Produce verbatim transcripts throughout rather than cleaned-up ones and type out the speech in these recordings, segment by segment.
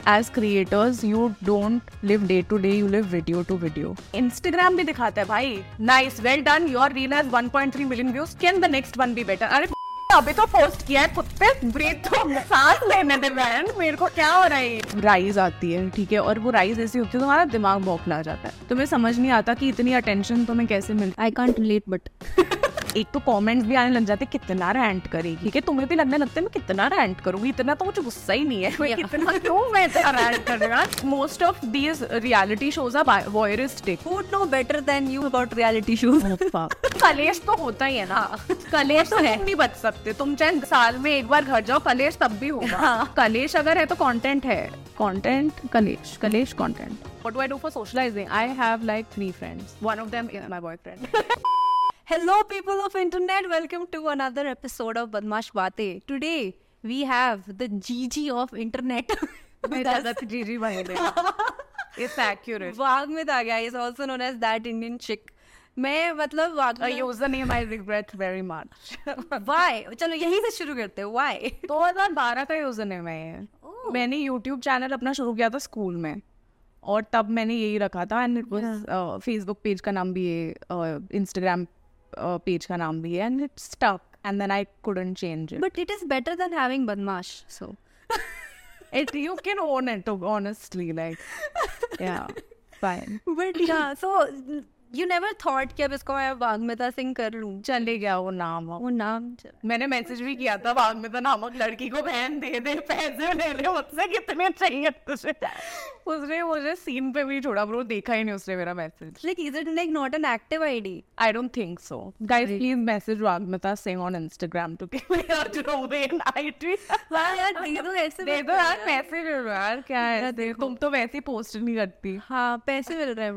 As creators, you don't live day to day, you live video to video. Instagram भी दिखाता है भाई, nice, well done, your reel has one point three million views, can the next one be better? अरे अभी तो post किया है खुद पे, ब्रीथ तो सांस लेने दे बहन, मेरे को क्या हो रहा है। राइज आती है, ठीक है, और वो राइज ऐसी होती है तुम्हारा दिमाग बौखला जाता है, तुम्हें समझ नहीं आता कि इतनी अटेंशन तुम्हें कैसे मिल। आई कांट रिलेट बट एक तो कमेंट्स भी आने लग जाते कितना रैंट करेगी, ठीक है, तुम्हें भी लगने लगता है मैं कितना रैंट करूंगी, इतना तो मुझे गुस्सा ही नहीं है, मैं कितना क्यों मैं इतना रैंट कर रहा हूं। Most of these reality shows are voyeuristic. Who would know better than you about reality shows? कलेश तो होता ही है ना, कलेश तो है, नहीं बच सकते तुम, चाहे साल में एक बार घर जाओ, कलेश तब भी होगा। कलेश अगर है तो कंटेंट है, कंटेंट कलेश, कलेश content. What do I do for socializing? I have like three friends. One of them is my boyfriend. Hello people of internet, welcome to another episode of Badmash Baatein. Today we have the G G of internet. That's G G by the It's accurate. Vagmita guy is also known as that Indian chick. मैं मतलब A username I regret very much. Why? चलो यहीं से शुरू करते हैं. Why? दो हज़ार बारह का यूजरनेम है ये. Oh. मैंने YouTube चैनल अपना शुरू किया था स्कूल में, और तब मैंने यही रखा था, and it was Facebook page का नाम भी है, इंस्टाग्राम पेज का नाम भी है, and it stuck, and then I couldn't change it. But it is better than having Badmash, so It you can own it, honestly, like yeah, fine. But yeah, so you never thought कि अब इसको मैं वाग्मिता सिंह कर लूं? चले गया वो नाम, वो नाम मैंने मैसेज भी किया था वाग्मिता नामक लड़की को, बहन दे दे पैसे ले ले मुझसे, कितने चाहिए तुझे। उसने मुझे सीन पे भी छोड़ा, ब्रो, देखा ही नहीं उसने मेरा message. Like is it like not an active I D? I don't think so. Guys, please message Vagmita Singh on Instagram to give me a Jroven I D. वाह यार, दे दो ऐसे, दे दो यार, पैसे मिल रहा है यार, क्या है, तुम तो वैसे ही पोस्ट नहीं करती। हाँ, पैसे मिल रहे हैं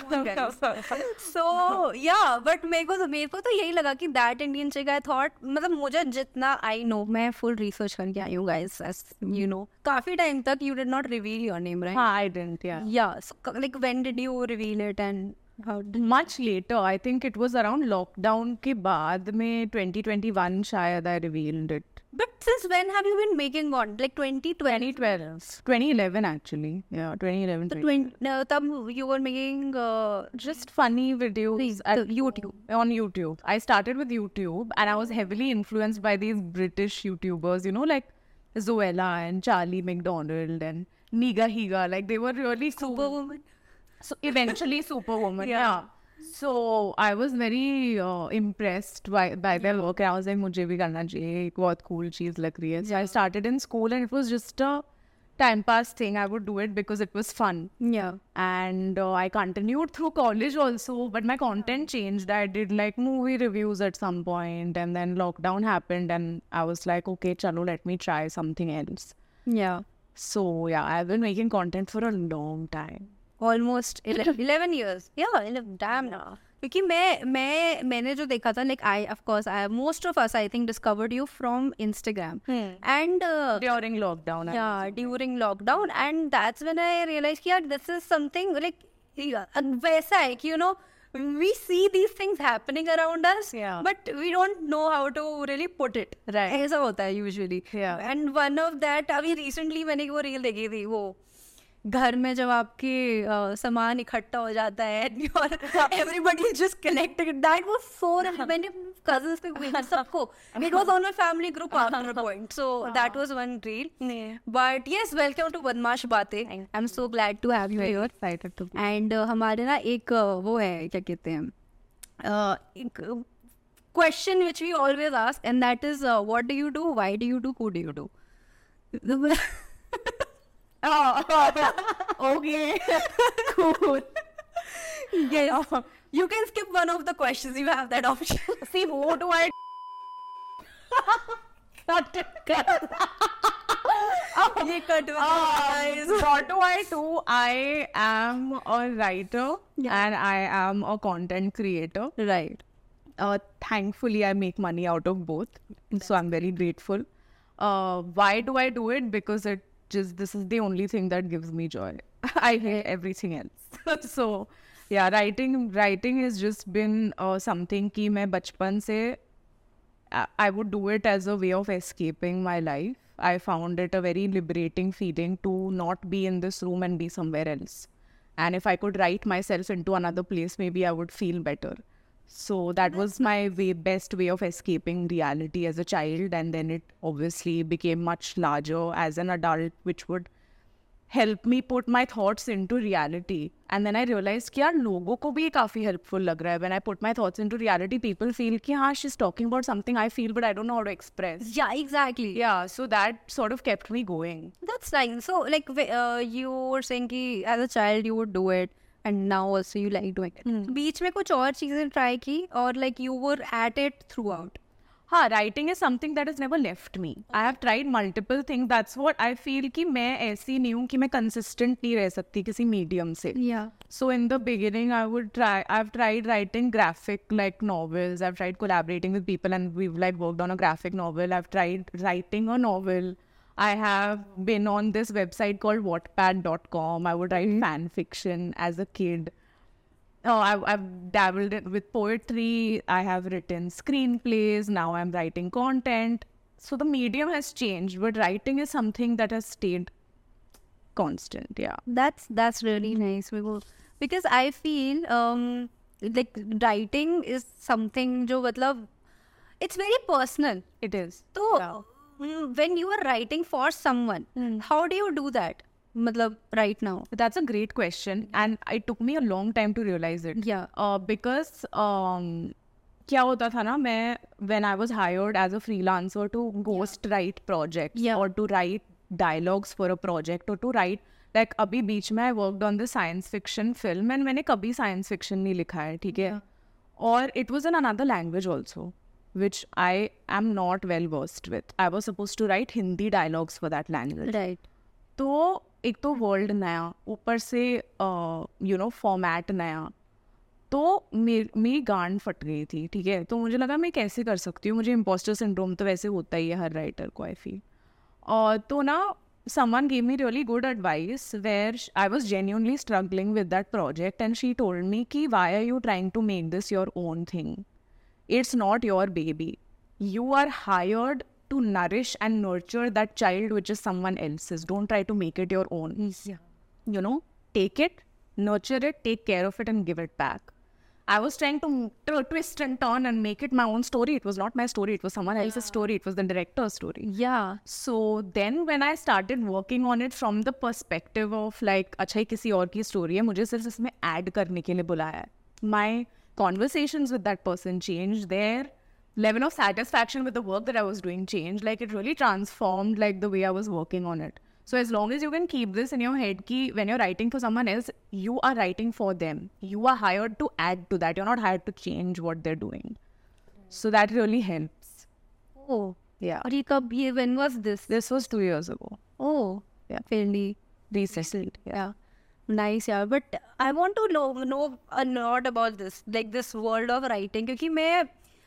ब्रो। So yeah, but मेरे को तो मेरे को तो यही लगा कि that Indian chick, I thought, मतलब मुझे जितना I know, मैं full research करके आई हूँ guys, as you know, काफी टाइम तक you did not reveal your name, right? हाँ, I didn't, yeah. Yeah, so like when did you reveal it and how did... Much later, I think it was around lockdown के बाद में twenty twenty-one शायद I revealed it. But since when have you been making content? Like twenty twenty? twenty twelve. twenty eleven actually. Yeah, twenty eleven. So twenty, no, तब you were making uh, just funny videos at YouTube. On YouTube. I started with YouTube and I was heavily influenced by these British YouTubers, you know, like Zoella and Charlie McDonald and Niga Higa. Like they were really cool. Superwoman. So eventually Superwoman. Yeah. yeah. So I was very uh, impressed by by their work. I was like, मुझे भी करना चाहिए, एक बहुत cool चीज लग रही है. So I started in school and it was just a time pass thing. I would do it because it was fun. Yeah. And uh, I continued through college also, but my content changed. I did like movie reviews at some point, and then lockdown happened and I was like, okay, chalo, let me try something else. Yeah. So yeah, I've been making content for a long time. Almost eleven years. Yeah, eleven, damn now. क्योंकि मैं मैं मैंने जो देखा था, like I of course I most of us I think discovered you from Instagram. hmm. and uh, during lockdown. Yeah, during lockdown, and that's when I realized कि यार this is something like वैसा है कि you know we see these things happening around us, yeah. but we don't know how to really put it. Right. ऐसा होता है usually. Yeah. And one of that अभी recently मैंने वो reel देखी थी, वो घर में जब आपके uh, सामान इकट्ठा हो जाता है और everybody is just connected. That was so nice. मैंने cousins को सबको, it was on my family group after a point. So that was one reel. Yeah. But yes, welcome to Badmash Baatein. I'm so glad to have you here. Excited to be. And uh, हमारे ना एक uh, वो है, क्या कहते हैं, uh, एक question which we always ask, and that is uh, what do you do, why do you do, who do you do? Oh, okay. Cool. Yes. Oh. You can skip one of the questions. You have that option. See, who do I... Cut it, cut. Oh, ये cut um, what do I do? I am a writer, yeah. and I am a content creator. Right. Uh, thankfully, I make money out of both. That's so I'm very grateful. Uh, why do I do it? Because it just this is the only thing that gives me joy. I hate everything else. So yeah, writing writing has just been uh, something कि मैं बचपन से I would do it as a way of escaping my life. I found it a very liberating feeling to not be in this room and be somewhere else. And if I could write myself into another place, maybe I would feel better. So that was my way, best way of escaping reality as a child. And then it obviously became much larger as an adult, which would help me put my thoughts into reality. And then I realized कि यार लोगों को भी काफी helpful लग रहा है. When I put my thoughts into reality, people feel कि हाँ, she's talking about something I feel, but I don't know how to express. Yeah, exactly. Yeah, so that sort of kept me going. That's nice. So, like, wh- uh, you were saying कि as a child you would do it, and now also you like doing it. बीच में कुछ और चीजें try की, or like you were at it throughout? हाँ, writing is something that has never left me. I have tried multiple things. That's what I feel कि मैं ऐसी नहीं हूँ कि मैं consistent नहीं रह सकती किसी medium से. Yeah. So in the beginning, I would try, I've tried writing graphic like novels. I've tried collaborating with people and we've like worked on a graphic novel. I've tried writing a novel. I have been on this website called wattpad dot com. I would write fan fiction as a kid. Oh, I've, I've dabbled in, with poetry. I have written screenplays. Now I'm writing content. So the medium has changed, but writing is something that has stayed constant. Yeah. That's that's really nice because because I feel um like writing is something जो मतलब it's very personal. It is. So Yeah. mm, when you are writing for someone, how do you do that? मतलब right now. That's a great question, and it took me a long time to realize it. Yeah. Uh, because um, क्या होता था ना, मैं when I was hired as a freelancer to ghost write projects Yeah. or to write dialogues for a project or to write like अभी बीच में I worked on the science fiction film and मैंने कभी science fiction नहीं लिखा है, ठीक है? और it was in another language also, which I am not well versed with. I was supposed to write Hindi dialogues for that language. Right. तो एक तो वर्ल्ड नया, ऊपर से यू नो फॉर्मेट नया, तो मेरी गांड फट गई थी, ठीक है? तो मुझे लगा मैं कैसे कर सकती हूँ, मुझे इम्पोस्टर सिंड्रोम तो वैसे होता ही है हर राइटर को, आई फील. और तो ना someone gave me really good advice where I was genuinely struggling with that project and she told me ki why are you trying to make this your own thing? It's not your baby. You are hired to nourish and nurture that child which is someone else's. Don't try to make it your own. Yeah. You know, take it, nurture it, take care of it and give it back. I was trying to, to twist and turn and make it my own story. It was not my story. It was someone else's story. It was the director's story. Yeah. So then when I started working on it from the perspective of like, अच्छा ये किसी और की story है, मुझे सिर्फ इसमें add करने के लिए बुलाया है. My conversations with that person changed. Their level of satisfaction with the work that I was doing changed. Like it really transformed like the way I was working on it. So as long as you can keep this in your head ki when you're writing for someone else, you are writing for them. You are hired to add to that. You're not hired to change what they're doing. So that really helps. Oh. Yeah. और ये कब ये when was this? This was two years ago. Oh. Yeah. Fairly Recently. Yeah. yeah. Nice, yeah. But I want to know, know a lot about this, like this world of writing. क्योंकि मैं,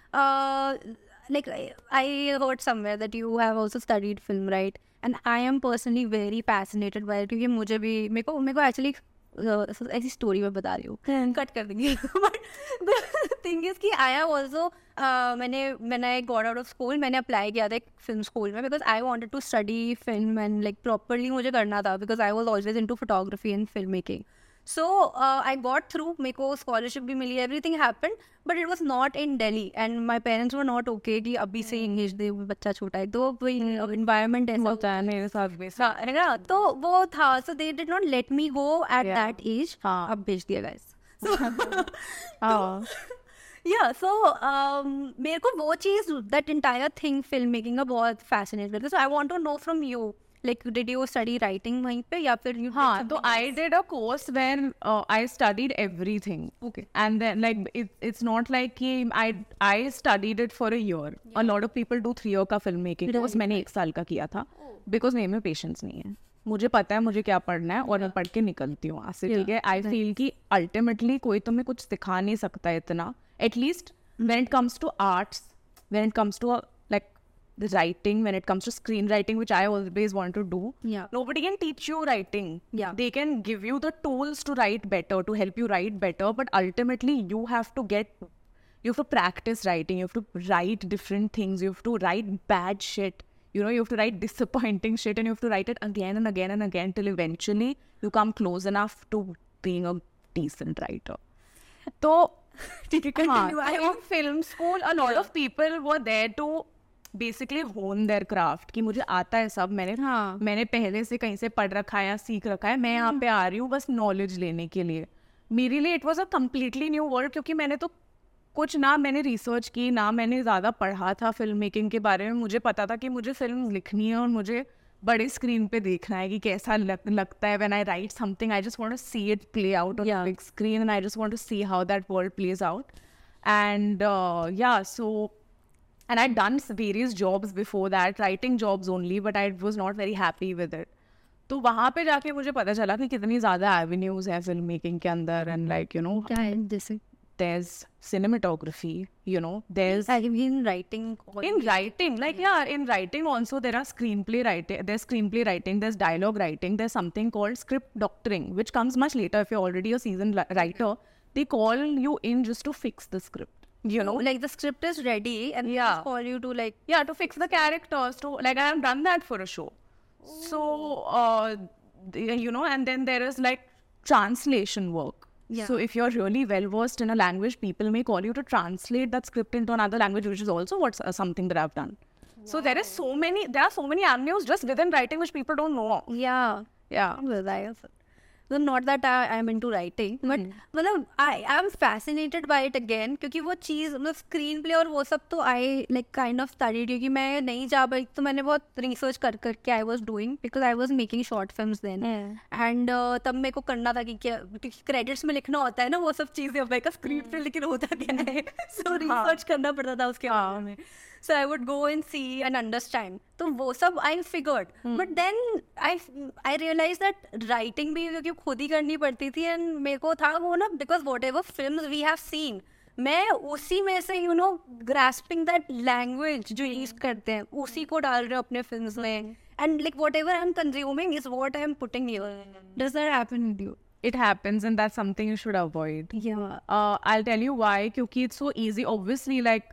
uh, like I, I heard somewhere that you have also studied film, right? And I am personally very fascinated by it क्योंकि मुझे भी मेरे को मेरे को actually uh, ऐसी story मैं बता रही हूँ, cut कर देंगे. But the thing is कि I have also uh, मैंने when I got out of school मैंने apply किया था एक film school में because I wanted to study film and like properly मुझे करना था because I was always into photography and filmmaking. So uh, I got through, मेरे को scholarship भी मिली, everything happened, but it was not in Delhi and my parents were not okay कि अभी से English दे, बच्चा छोटा है, तो वही environment ऐसा होता है मेरे साथ भी. हाँ, है ना? तो वो था, so they did not let me go at Yeah. that age. हाँ. अब भेज दिया guys. So हाँ. yeah, so um, मेरे को वो चीज़, that entire thing filmmaking का बहुत fascinated करता है. So I want to know from you, like did you study writing वहीं पे या फिर you did हाँ, something तो I did a course where uh, I studied everything. Okay. And then like it, it's not like कि I I studied it for a year. A lot of people do three year का filmmaking course. मैंने एक साल का किया था because मेरे में patience नहीं है. मुझे पता है मुझे क्या पढ़ना है और मैं पढ़ के निकलती हूँ वहाँ से, ठीक है? I feel कि ultimately कोई तुम्हें कुछ सिखा नहीं सकता इतना. At least when it comes to arts, when it comes to a, like the writing, when it comes to screenwriting, which I always want to do, Yeah. nobody can teach you writing. Yeah. They can give you the tools to write better, to help you write better, but ultimately you have to get, you have to practice writing, you have to write different things, you have to write bad shit. you know, you have to write disappointing shit and you have to write it again and again and again till eventually you come close enough to being a decent writer. So, I in film school, a lot of people were there to basically hone their craft कि मुझे आता है सब, मैंने हाँ. मैंने पहले से कहीं से पढ़ रखा है या सीख रखा है, मैं यहाँ पे आ रही हूँ बस नॉलेज लेने के लिए. मेरे लिए it was a completely new world, क्योंकि मैंने तो कुछ ना मैंने रिसर्च की ना मैंने ज़्यादा पढ़ा था फिल्म मेकिंग के बारे में. मुझे पता था कि मुझे फिल्म लिखनी है और मुझे बड़े स्क्रीन पे देखना है कि कैसा लग, लगता है when I write something. I just want to see it play out on the big screen and I just want to see how that world plays out. And yeah so and I'd done various jobs before that, writing jobs only, but I was not very happy with it. तो वहाँ पे जाके मुझे पता चला कि कितनी ज़्यादा avenues है फिल्म मेकिंग के अंदर. And like, you know, क्या है जैसे there's cinematography, you know, there's I mean writing in writing, like yeah, in writing also there are screenplay writing, there's screenplay writing, there's dialogue writing, there's something called script doctoring, which comes much later. If you're already a seasoned li- writer, they call you in just to fix the script, you know, like the script is ready and they Yeah. just call you to like yeah, to fix the characters, to like I have done that for a show. So uh the- you know, and then there is like translation work. Yeah. So if you're really well versed in a language, people may call you to translate that script into another language, which is also what's uh, something that I've done. So there is so many there are so many avenues just within writing which people don't know of. yeah Yeah. well, I also- so not that I am into writing but मतलब I am fascinated by it again क्योंकि वो चीज़ मतलब screen play और वो सब तो I like kind of studied क्योंकि मैं नहीं जा पाई तो मैंने बहुत रिसर्च कर करके I was doing because I was making short films then and uh, तब मेरे को करना था कि क्या क्रेडिट्स में लिखना होता है ना वो सब चीज़ें अब का स्क्रीन प्ले लेकिन होता क्या है so रिसर्च करना पड़ता था उसके बारे में. So I would go and see and understand. तो वो सब I figured. But then I I realized that writing भी क्योंकि खुद ही करनी पड़ती थी and मेरे को था वो ना because whatever films we have seen मैं उसी में से you know grasping that language जो यूज करते हैं उसी को डाल रहे हो अपने films में and like whatever I'm consuming is what I'm putting here. Does that happen with you? It happens and that's something you should avoid. Yeah. Uh, I'll tell you why. क्योंकि it's so easy. Obviously, like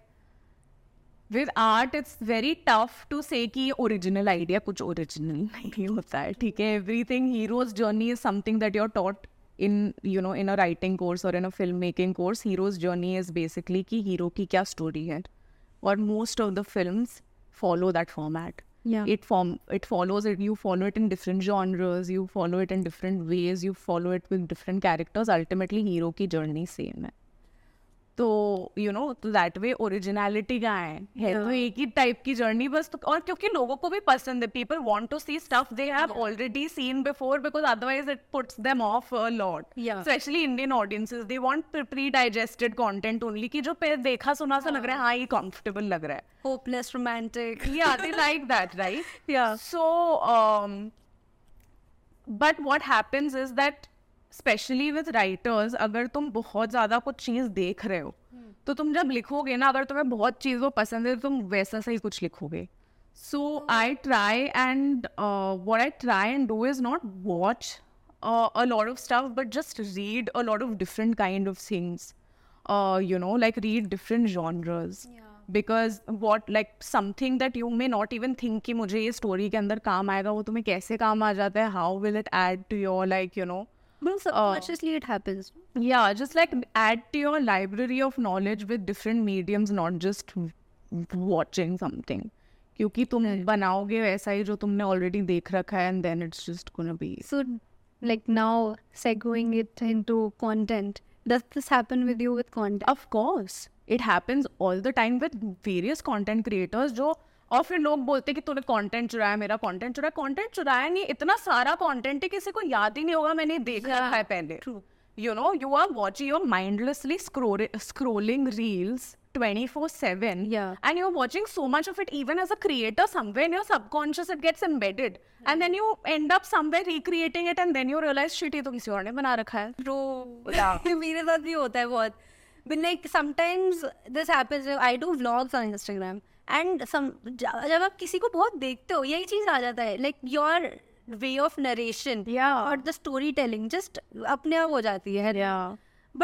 with art, it's very tough to say कि original idea कुछ original नहीं होता है. ठीक है, everything hero's journey is something that you're taught in, you know, in a writing course or in a filmmaking course. Hero's journey is basically कि hero की क्या story है. और most of the films follow that format. Yeah. It form it follows it. You follow it in different genres. You follow it in different ways. You follow it with different characters. Ultimately, hero की journey same है. तो you know तो that way originality का है है तो एक ही type की जर्नी बस. तो और क्योंकि लोगों को भी पसंद है, people want to see stuff they have already seen before because otherwise it puts them off a lot. Especially Indian audiences they want pre digested content only कि जो पे देखा सुना सा लग रहा है, हाँ ये कंफर्टेबल लग रहा है, Hopeless romantic. yeah they like that, right? Yeah. So um but what happens is that especially with writers अगर तुम बहुत ज़्यादा कुछ चीज़ देख रहे हो तो तुम जब लिखोगे ना, अगर तुम्हें बहुत चीज़ वो पसंद है तो तुम वैसा सही कुछ लिखोगे. So I try and what I try and do is not watch a lot of stuff but just read a lot of different kind of things, uh, you know, like read different genres. Yeah. Because what like something that you may not even think कि मुझे ये story के अंदर काम आएगा, वो तुम्हें कैसे काम आ जाता है, how will it add to your like you know But subconsciously it happens. yeah, just like add to your library of knowledge with different mediums, not just watching something. क्योंकि तुम बनाओगे वैसा ही जो तुमने already देख रखा है and then it's just gonna be. So, like now, segueing it into content, does this happen with you with content? Of course, it happens all the time with various content creators जो और फिर लोग बोलते कि तूने content चुराया, मेरा content चुराया. कंटेंट चुराया नहीं, इतना सारा कंटेंट है किसी को याद ही नहीं होगा मैंने देखा yeah. है पहले. True. You know, you are watching, you're mindlessly scroll, scrolling reels twenty-four seven. Yeah. And you're watching so much of it, even as a creator, somewhere in your subconscious it gets embedded. Mm. And then you end up somewhere recreating it and then you realize, shit, ये तो किसी और ने बना रखा है. True. Yeah. मेरे साथ भी होता है बहुत. But like sometimes this happens, I do vlogs on Instagram. And some जब आप किसी को बहुत देखते हो यही चीज़ आ जाता है, like your way of narration yeah. और the storytelling just अपने आप हो जाती है. Yeah. But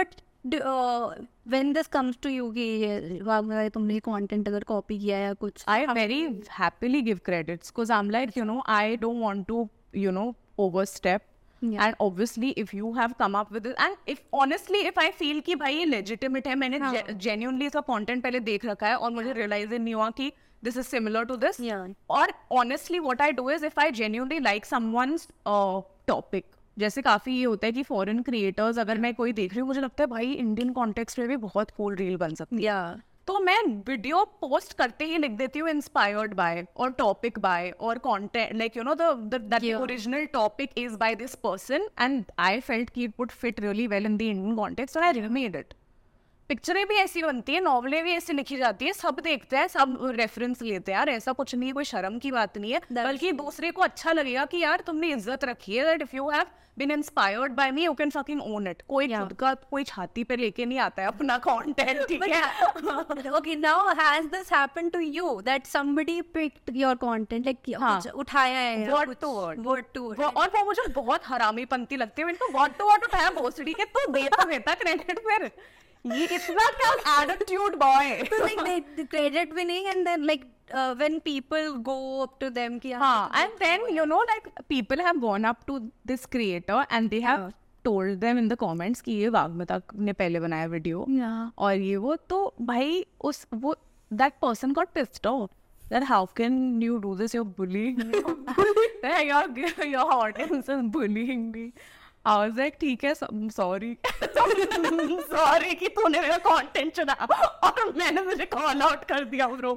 Do, uh, when this comes to you कि वाह तुमने content अगर copy किया या कुछ, I very happily give credits because I'm like, you know, I don't want to, you know, overstep. Yeah. And obviously, if you have come up with it, and if honestly, if I feel कि भाई ये legitimate है, मैंने हाँ. ge- genuinely इसका content पहले देख रखा है और मुझे realize ही नहीं हुआ कि this is similar to this. Yeah. और honestly, what I do is if I genuinely like someone's uh, topic, जैसे काफी ये होता है कि फॉरेन क्रिएटर्स अगर मैं कोई देख रही हूँ मुझे लगता है भाई इंडियन कॉन्टेक्स्ट में भी बहुत कूल रील बन सकती है, yeah. तो मैं वीडियो पोस्ट करते ही लिख देती हूँ इंस्पायर्ड बाय और टॉपिक बाय और content like you know the that Yeah. Original topic is by this person and I felt कि it would fit really well in the Indian context and I remade it. पिक्चरें भी ऐसी बनती है, नॉवलें भी ऐसी लिखी जाती है, सब देखते हैं, सब रेफरेंस लेते हैं यार, ऐसा कुछ नहीं है, कोई शर्म की बात नहीं है, बल्कि दूसरे को अच्छा लगेगा कि यार तुमने इज्जत रखी है, that if you have been inspired by me you can fucking own it. कोई खुद का कोई छाती पे लेके नहीं आता है अपना कंटेंट, ठीक है. Okay, now has this happened to you that somebody picked your content like हाँ. कुछ उठाया है या Word कुछ to word. word to word. वो- और वो मुझे बहुत हरामी पंक्ति लगती है, मैंने तो व्हाट टू व्हाट उठाया भोसड़ी के, तो देता देता क्रेडिट फिर ये इतना क्या attitude boy. So like they, the credit winning and then like uh, when people go up to them कि हाँ, and then you know like people have gone up to this creator and they have हाँ. told them in the comments कि ये वाग्मता ने पहले बनाया video Yeah. और ये वो, तो भाई उस वो that person got pissed off that how can you do this, you're bullying me. your your audience is bullying me. I was like ठीक है, sorry sorry कि तूने मेरा कंटेंट चुना और मैंने मुझे कॉल आउट कर दिया ब्रो.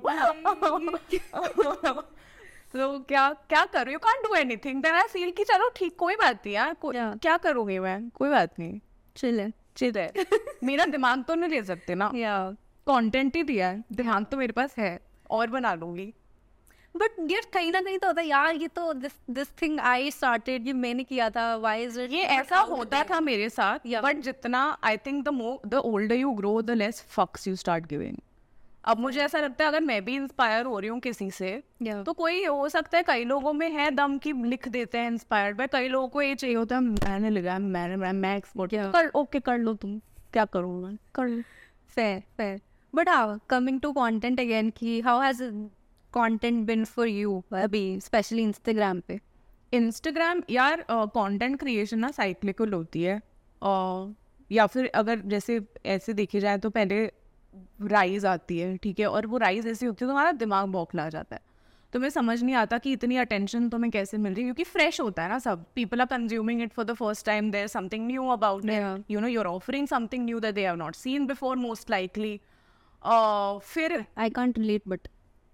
तो क्या क्या करूँ, you can't do anything. Then I feel कि चलो ठीक, कोई बात नहीं यार, को- Yeah. क्या करूँगी मैं, कोई बात नहीं, chill है. चिल है. मेरा दिमाग तो नहीं ले सकते ना, Yeah. कंटेंट ही दिया है, दिमाग तो मेरे पास है और बना लूंगी. बट यार कहीं ना कहीं तो होता है यार, ये तो this this thing I started, ये मैंने किया था, व्हाई इज इट. ये ऐसा होता था मेरे साथ, Yeah. बट जितना I think the more the older you grow the less fucks you start giving. अब मुझे ऐसा लगता है अगर मैं भी इंस्पायर हो रही हूँ किसी से, Yeah. तो कोई हो सकता है, कई लोगों में है दम की लिख देते हैं इंस्पायर्ड बाय, कई लोगों को ये चाहिए होता है मैंने लिखा है, मैंने मैं मैं एक्सपोर्ट Yeah. कर, ओके कर लो तुम, क्या करूँ मैं, कर लो. fair fair. But how coming to content again कि how has content been for you अभी especially Instagram पे. इंस्टाग्राम यार कंटेंट क्रिएशन ना साइक्लिकल होती है, uh, या फिर अगर जैसे ऐसे देखी जाए तो पहले राइज आती है, ठीक है, और वो राइज ऐसी होती है तो हमारा दिमाग बौखला जाता है, तो मैं समझ नहीं आता कि इतनी अटेंशन तुम्हें कैसे मिल रही है, क्योंकि फ्रेश होता है ना सब, people are consuming it for the first time, there something new about Yeah. It, you know you are offering something new that they have not seen before most likely. फिर I can't relate but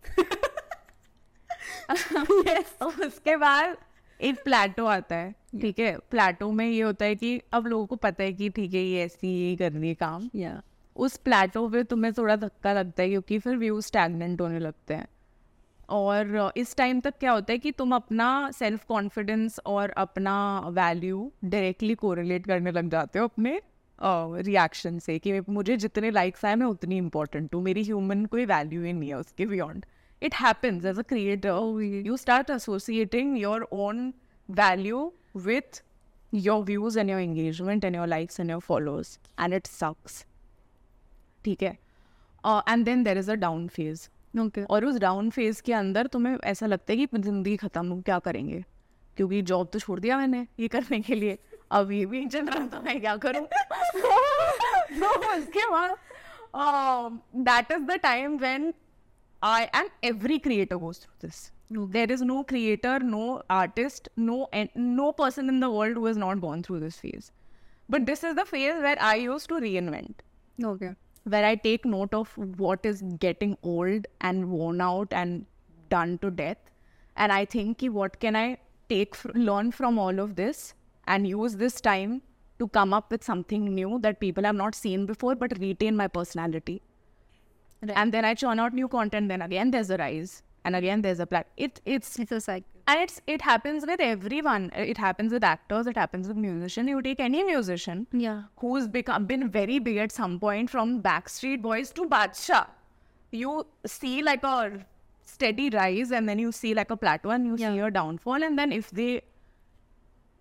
उसके बाद एक प्लेटो आता है, ठीक है. प्लेटो में ये होता है कि अब लोगों को पता है कि ठीक है ये ऐसी ये कर रही है काम. yeah. उस प्लेटो पे तुम्हें थोड़ा धक्का लगता है क्योंकि फिर व्यू स्टैग्नेंट होने लगते हैं, और इस टाइम तक क्या होता है कि तुम अपना सेल्फ कॉन्फिडेंस और अपना वैल्यू डायरेक्टली कोरिलेट करने लग जाते हो अपने रिएक्शन से, कि मुझे जितने लाइक्स आए मैं उतनी इंपॉर्टेंट हूँ, मेरी ह्यूमन कोई वैल्यू ही नहीं है उसके beyond. It happens as a creator. You start associating your own value with your views and your engagement and your likes and your followers, and it sucks. ठीक है. uh, and then there is a down phase. okay. और उस down phase के अंदर तुम्हें ऐसा लगता है कि जिंदगी खत्म हो, क्या करेंगे, क्योंकि जॉब तो छोड़ दिया मैंने ये करने के लिए, अब ये भी चल रहा तो मैं क्या करूँ. तो उसके बाद that is the time when I and every creator goes through this. There is no creator, no artist, no and no person in the world who has not gone through this phase. But this is the phase where I used to reinvent, okay. where I take note of what is getting old and worn out and done to death, and I think ki what can I take fr- learn from all of this and use this time to come up with something new that people have not seen before but retain my personality. Right. And then I churn out new content, then again there's a rise, and again there's a plat. It it's It's a cycle. and it's it happens with everyone. It happens with actors. It happens with musicians. You take any musician Yeah. who's become been very big at some point, from Backstreet Boys to Badshah, you see like a steady rise, and then you see like a plateau, and you Yeah. see a downfall, and then if they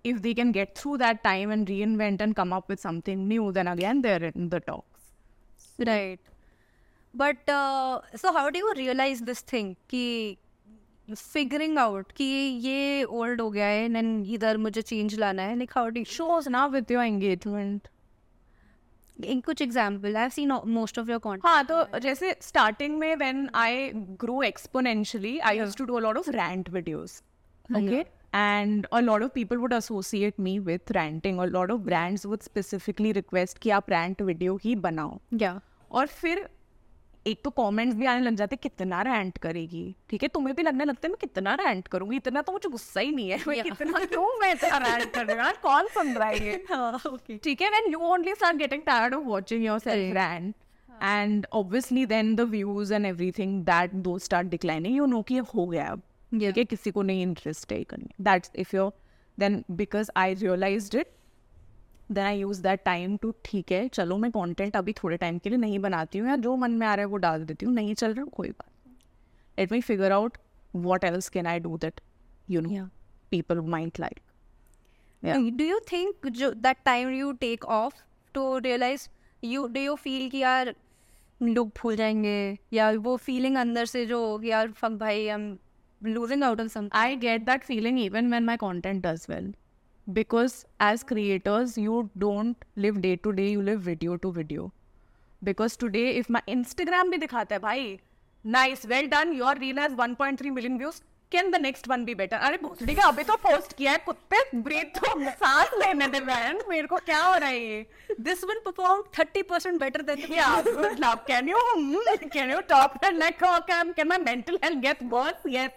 if they can get through that time and reinvent and come up with something new, then again they're in the talks. Right. But uh, so how do you realize this thing कि figuring out कि ये old हो गया है and इधर मुझे change लाना है, like how do you Shows now with your engagement. in कुछ example? I've seen most of your content. हाँ, तो जैसे starting में when I grew exponentially, I used to do a lot of rant videos. Okay. And a lot of people would associate me with ranting. A lot of brands would specifically request कि आप rant video ही बनाओ. Yeah. और फिर एक तो comments भी आने लग जाते कितना रैंट करेगी, ठीक है, तुम्हें भी लगने लगता है मैं कितना रैंट करूंगी, इतना तो मुझे गुस्सा ही नहीं है, मैं कितना क्यों मैं इतना रैंट कर रहा हूँ, कौन सुन रहा है ये, ठीक है. When you only start getting tired of watching yourself rant and obviously then the views and everything that though start declining, you know कि हो गया अब, ठीक है, किसी को नहीं इंटरेस्ट है करने. That's if you then because I realised it, then I use that time to ठीक है चलो मैं कंटेंट अभी थोड़े टाइम के लिए नहीं बनाती हूँ, या जो मन में आ रहा है वो डाल देती हूँ, नहीं चल रहा कोई बात नहीं, let me figure out what else can I do that you know people might like. Do you think जो that time you take off to realize you do you feel कि यार लोग भूल जाएंगे, या वो feeling अंदर से जो यार fuck भाई I'm losing out on something? I get that feeling even when my content does well. Because as creators, you don't live day to day, you live video to video. Because today, if my Instagram भी दिखाता है भाई, nice, well done, your reel has one point three million views, can the next one be better? अरे भोसड़ी का अभी तो post किया है, कुत्ते breathe तो सांस लेने दे man, मेरे को क्या हो रहा है ये? This one performed thirty percent better than the Yeah, good luck. Can you, can you top it like, oh, can, can my mental health get worse? Yes.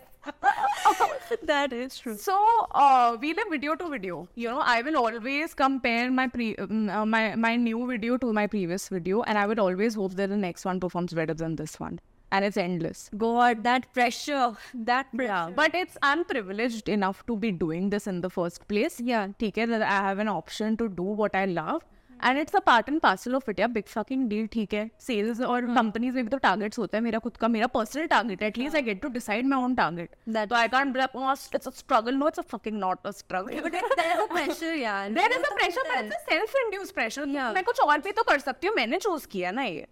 That is true. So uh, we live video to video. You know, I will always compare my pre um, uh, my my new video to my previous video, and I would always hope that the next one performs better than this one. And it's endless. God, that pressure, that pressure. Yeah, but it's I'm privileged enough to be doing this in the first place. Yeah. ठीक है, that I have an option to do what I love. And it's a part and parcel of it. Yeah, big fucking deal, ठीक है. Sales और companies में भी तो targets होता है. मेरा खुद का मेरा personal target. At least I get to decide my own target. That so I can't be like, oh, it's a struggle. No, it's a fucking not a struggle. But there's a pressure, yeah. There is a pressure, but it's a self-induced pressure. Yeah. मैं कुछ और भी तो कर सकती हूँ. मैंने choose किया ना ये.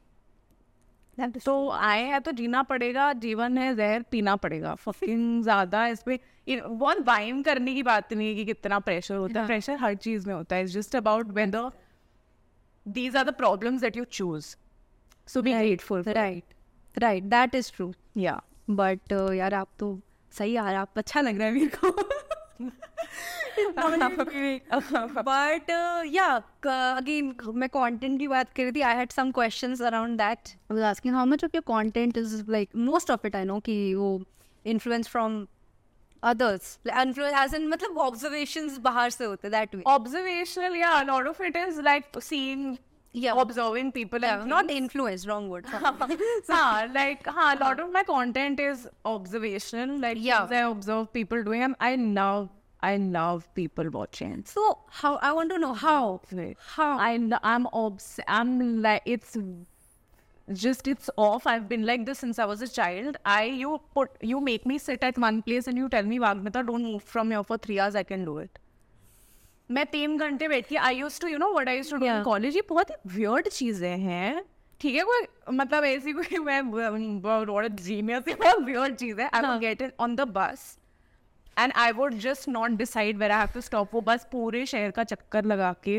तो आए हैं तो जीना पड़ेगा, जीवन है जहर पीना पड़ेगा. Fucking ज़्यादा इस पे बहुत वाइम करने की बात नहीं है कि कितना प्रेशर होता है. प्रेशर हर चीज में होता है. It's just about whether these are the problems that you choose. So be grateful. Right, right. That is true. Yeah. But uh, यार आप तो सही यार, आप अच्छा लग रहा है मेरे को. But uh, yeah, uh, again मैं content की बात कर रही थी. I had some questions around that. I was asking how much of your content is like, most of it I know कि वो influence from others. Influence as in मतलब observations बाहर से होते, that way. Observational, yeah. A lot of it is like seeing, yeah, observing people. Yeah, and not influence, wrong word. हाँ, like हाँ, a lot of my content is observational. Like yeah, I observe people doing, and I love, I love people watching. So how, I want to know how, how I I'm obs I'm like it's. Just it's off. I've been like this since I was a child. I you put you make me sit at one place and you tell me Vagmita don't move from here for three hours. I can do it. मैं तीन घंटे बैठ के I used to you know what I used to do in college. ये बहुत weird चीजें हैं, ठीक है, कोई मतलब ऐसी कोई मैं बहुत genius है, बहुत weird चीज है. I would get it on the bus and I would just not decide where I have to stop. वो बस पूरे शहर का चक्कर लगा के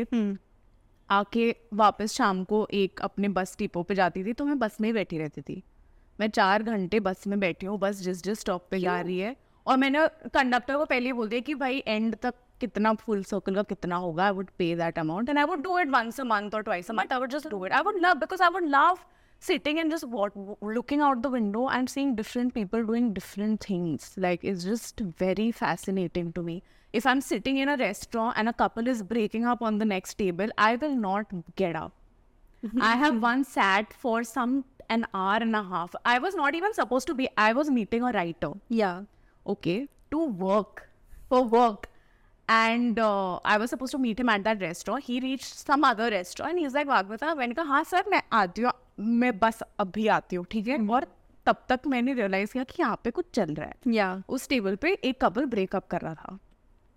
आके वापस शाम को एक अपने बस डिपो पे जाती थी. तो मैं बस में ही बैठी रहती थी. मैं चार घंटे बस में बैठी हूँ, बस जिस जिस स्टॉप पे जा रही है. और मैंने कंडक्टर को पहले ही बोल दिया कि भाई एंड तक कितना फुल सर्कल का कितना होगा. I would pay that amount and I would do it once a month और twice a month. I would just do it. I would love because I would love sitting and just what, looking out the window and seeing different people doing different things. Like it's just very fascinating to me. If I'm sitting in a restaurant and a couple is breaking up on the next table, I will not get up. I have once sat for some an hour and a half. I was not even supposed to be. I was meeting a writer. Yeah. Okay. To work. For work. And uh, I was supposed to meet him at that restaurant. He reached some other restaurant. And he's like, Vagmita, मैंने कहा हाँ sir मैं आती हूँ, मैं बस अभी आती हूँ, ठीक है. और तब तक मैंने रियलाइज किया कि यहाँ पे कुछ चल रहा है. Yeah. उस टेबल पे एक कपल ब्रेकअप कर रहा था.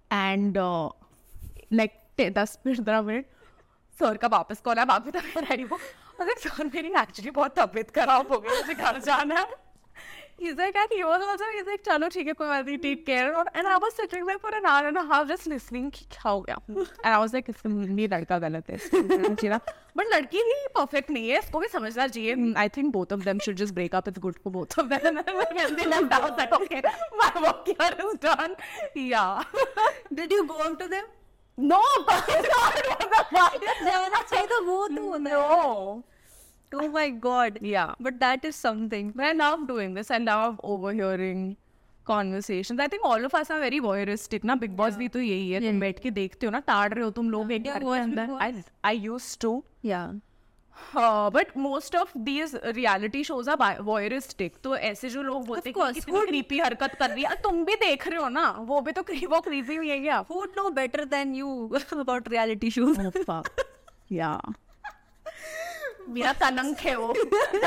एंड लाइक दस मिनट पंद्रह मिनट सर का वापस कॉल है, वापस तक रेडी हो, अरे सर मेरी एक्चुअली बहुत तबीयत खराब हो गई, मुझे घर जाना है. He's like, and he was also, he's like, चलो ठीक है कोई बात नहीं, take care. And I was sitting there for an hour and a half just listening कि क्या हो गया. And I was like, ये लड़का गलत है, but लड़की भी perfect नहीं है, इसको भी समझना चाहिए. I think both of them should just break up. It's good for both of them. And when they left, I was like, okay, my work here is done. Yeah. Did you go up to them? No, but it's not. जाना चाहिए तो वो तो होना है. No. Oh my god. Yeah. But that is something. But I love doing this. I love overhearing conversations. I think all of us are very voyeuristic. ना Big Boss भी तो यही है. तुम बैठ के देखते हो ना, ताड़ रहे हो तुम लोग एक घर के अंदर. I I used to. Yeah. Uh, but most of these reality shows are voyeuristic. तो ऐसे जो लोग बोलते हैं कि कितनी creepy हरकत कर रही है, तुम भी देख रहे हो ना, वो भी तो वो creepy हुई है क्या? Who would know better than you about reality shows? Oh fuck. Yeah. मेरा तनंग है वो.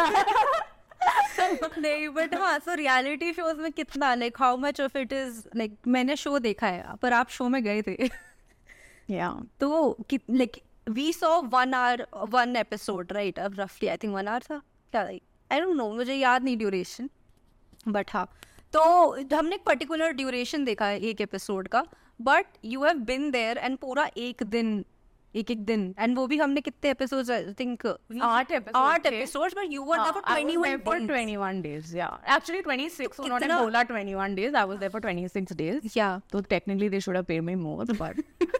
नहीं बट हाँ, सो रियलिटी शोज में कितना like how much of it is like, मैंने शो देखा है पर आप शो में गए थे. या तो like we saw one hour one episode right, अब रफली आई थिंक वन आवर था क्या, लाइक आई डोंट नो, मुझे याद नहीं ड्यूरेशन, बट हाँ तो हमने एक पर्टिकुलर ड्यूरेशन देखा है एक एपिसोड का, but you have been there एंड पूरा एक दिन एक एक दिन, एंड वो भी हमने कितने एपिसोड्स आई थिंक आठ एपिसोड्स आठ episodes, but you were there for twenty-one for twenty-one days. Yeah, actually twenty-six. उन्होंने बोला twenty-one days. I was there for twenty-six days. Yeah. So technically they should have paid me more, but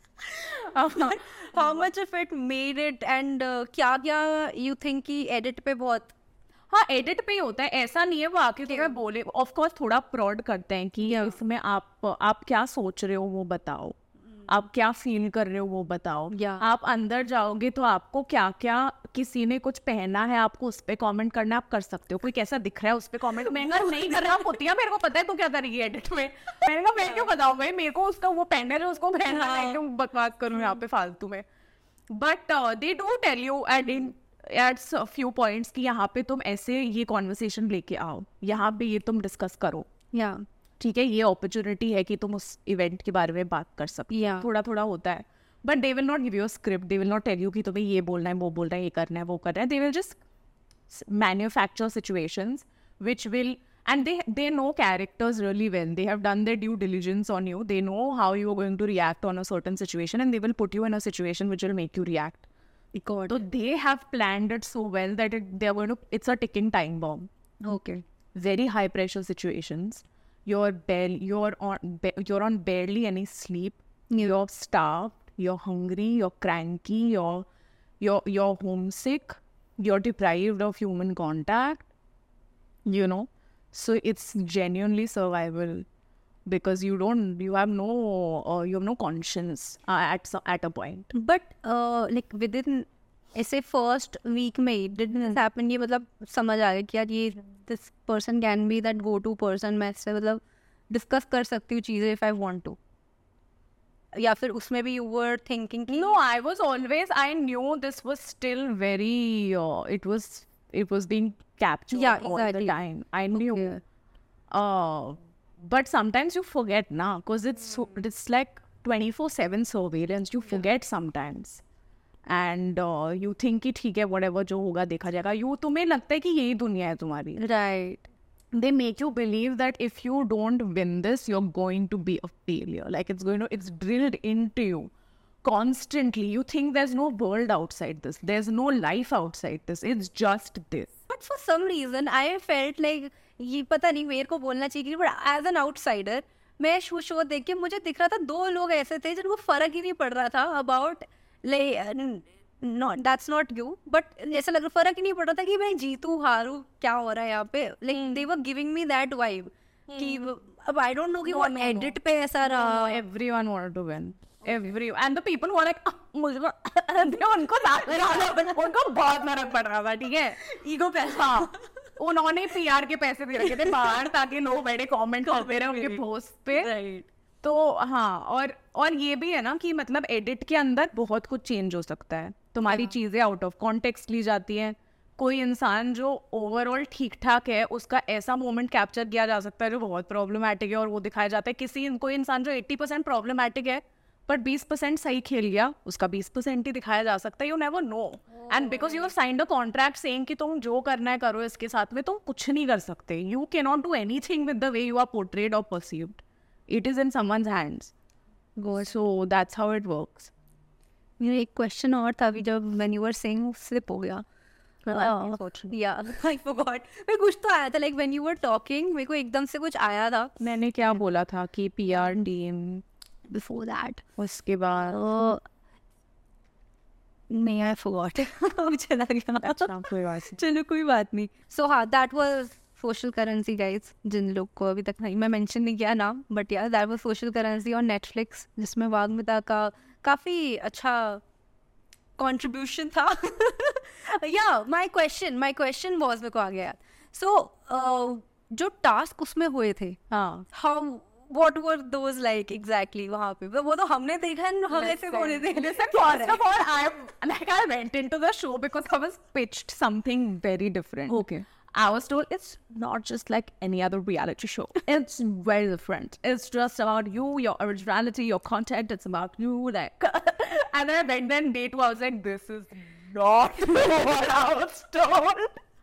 how much of it made it, and uh, क्या क्या you think कि edit पे बहुत. हाँ edit पे ही होता है, ऐसा नहीं है वो आके तुम्हें बोले. ऑफ कोर्स थोड़ा प्रॉड करते हैं कि इसमें आप आप क्या सोच रहे हो वो बताओ, आप क्या फील कर रहे हो वो बताओ. yeah. आप अंदर जाओगे तो आपको क्या क्या, किसी ने कुछ पहना है आपको उस पर कॉमेंट करना आप कर सकते हो, कोई कैसा दिख रहा है उस पर कॉमेंट महंगा नहीं कर रहा होती है. मेरे को पता है तो क्या करेगी एडिट में, मैंने कहा मैं क्यों बताऊँ भाई, मेरे को उसका वो पहन है उसको पहनना है, क्यों बकवास करूँ यहाँ पे फालतू में. But they do tell you at in ats few points कि यहाँ पे तुम ऐसे ये कॉन्वर्सेशन लेके आओ, यहाँ पे ये तुम डिस्कस करो. या ठीक है, ये अपॉर्चुनिटी है कि तुम उस इवेंट के बारे में बात कर सकते. yeah. थोड़ा थोड़ा होता है, but they will not give you a script, they will not tell you कि तुम्हें ये बोलना है वो बोलना है ये करना है वो करना है. They will just manufacture situations which will, and they they know characters really well. They have done their due diligence on you. They know how you are going to react on a certain situation, and they will put you in a situation which will make you react. God. So they have planned it so well that it, they are going to, it's a ticking time bomb. Okay. Very high pressure situations. You're barely, you're on ba- you're on barely any sleep. Yeah. You're starved. You're hungry. You're cranky. You're you're you're homesick. You're deprived of human contact. You know, so it's genuinely survival, because you don't, you have no, uh, you have no conscience uh, at some, at a point. But uh, like within ऐसे first week में ही did this happen, ये मतलब समझ आ गया कि यार ये this person can be that go to person, मैं इससे मतलब डिस्कस कर सकती हूँ चीज़ें इफ आई वांट टू, या फिर उसमें भी you were thinking? No, I was always, I knew this was still very, uh, it was it was being captured Yeah, all exactly. the time. I knew. Okay. Uh, but sometimes you forget now, because it's so, it's like twenty-four seven surveillance. You forget sometimes. And uh, you think कि ठीक है whatever जो होगा देखा जाएगा. You तुम्हें लगता है कि यही दुनिया है तुम्हारी. Right. They make you believe that if you don't win this, you're going to be a failure. Like it's going to, it's drilled into you constantly. You think there's no world outside this. There's no life outside this. It's just this. But for some reason I felt like, ये पता नहीं मेरे को बोलना चाहिए, but as an outsider मैं show show देख के मुझे दिख रहा था दो लोग ऐसे थे जिनको फर्क ही नहीं पड़ रहा था about like, not that's not you, but ऐसा लग रहा फर्क ही नहीं पड़ रहा था कि मैं जीतू हारू क्या हो रहा है यहाँ पे. Like they were giving me that vibe कि अब आई डोंट नो कि वो एडिट पे ऐसा रहा. Everyone wanted to win. Every and the people who are like मुझे उनको उनको बहुत फर्क पड़ रहा था. ठीक है, ईगो पैसा, उन्होंने पीआर के पैसे दे रखे थे बाहर ताकि लोग बैठे कमेंट करते रहे उनके पोस्ट पे. राइट. तो हाँ, और और ये भी है ना कि मतलब एडिट के अंदर बहुत कुछ चेंज हो सकता है. तुम्हारी चीजें आउट ऑफ कॉन्टेक्स्ट ली जाती हैं, कोई इंसान जो ओवरऑल ठीक ठाक है उसका ऐसा मोमेंट कैप्चर किया जा सकता है जो बहुत प्रॉब्लमेटिक है और वो दिखाया जाता है. किसी कोई इंसान जो अस्सी परसेंट प्रॉब्लमेटिक है पर बीस परसेंट सही खेल गया उसका बीस परसेंट ही दिखाया जा सकता है. You never know and because you have signed a contract saying कि तुम जो करना है करो इसके साथ में, तुम कुछ नहीं कर सकते. You can not do anything with the way you are portrayed और perceived. It is in someone's hands. So that's how it works. मेरा एक क्वेश्चन और था अभी जब when you were saying slip हो गया. या आई फॉरगॉट. मैं कुछ तो आया था like when you were talking मेरे को एकदम से कुछ आया था. मैंने क्या बोला था कि पीआर टीम बिफोर दैट उसके बाद नहीं आई फॉरगॉट. मुझे लग गया. अच्छा कोई बात नहीं. चलो कोई बात नहीं. सो हाँ that was social currency guys. जिन लोग को अभी तक नहीं मैं मेंशन नहीं किया नाम बट यार that was social currency on Netflix जिसमें वाग्मिता का काफ़ी अच्छा कंट्रीब्यूशन था. Yeah my question my question was मेरे को आ गया. सो जो टास्क उसमें हुए थे हाँ how what were those like exactly वहाँ पे वो तो हमने देखा है हम ऐसे बोले थे. Listen, first of all, I like I went into the show because I was pitched something very different. Okay. I was told it's not just like any other reality show. It's very different. It's just about you, your originality, your content. It's about you, like. And then, then, then day two, I was like, this is not what I was told.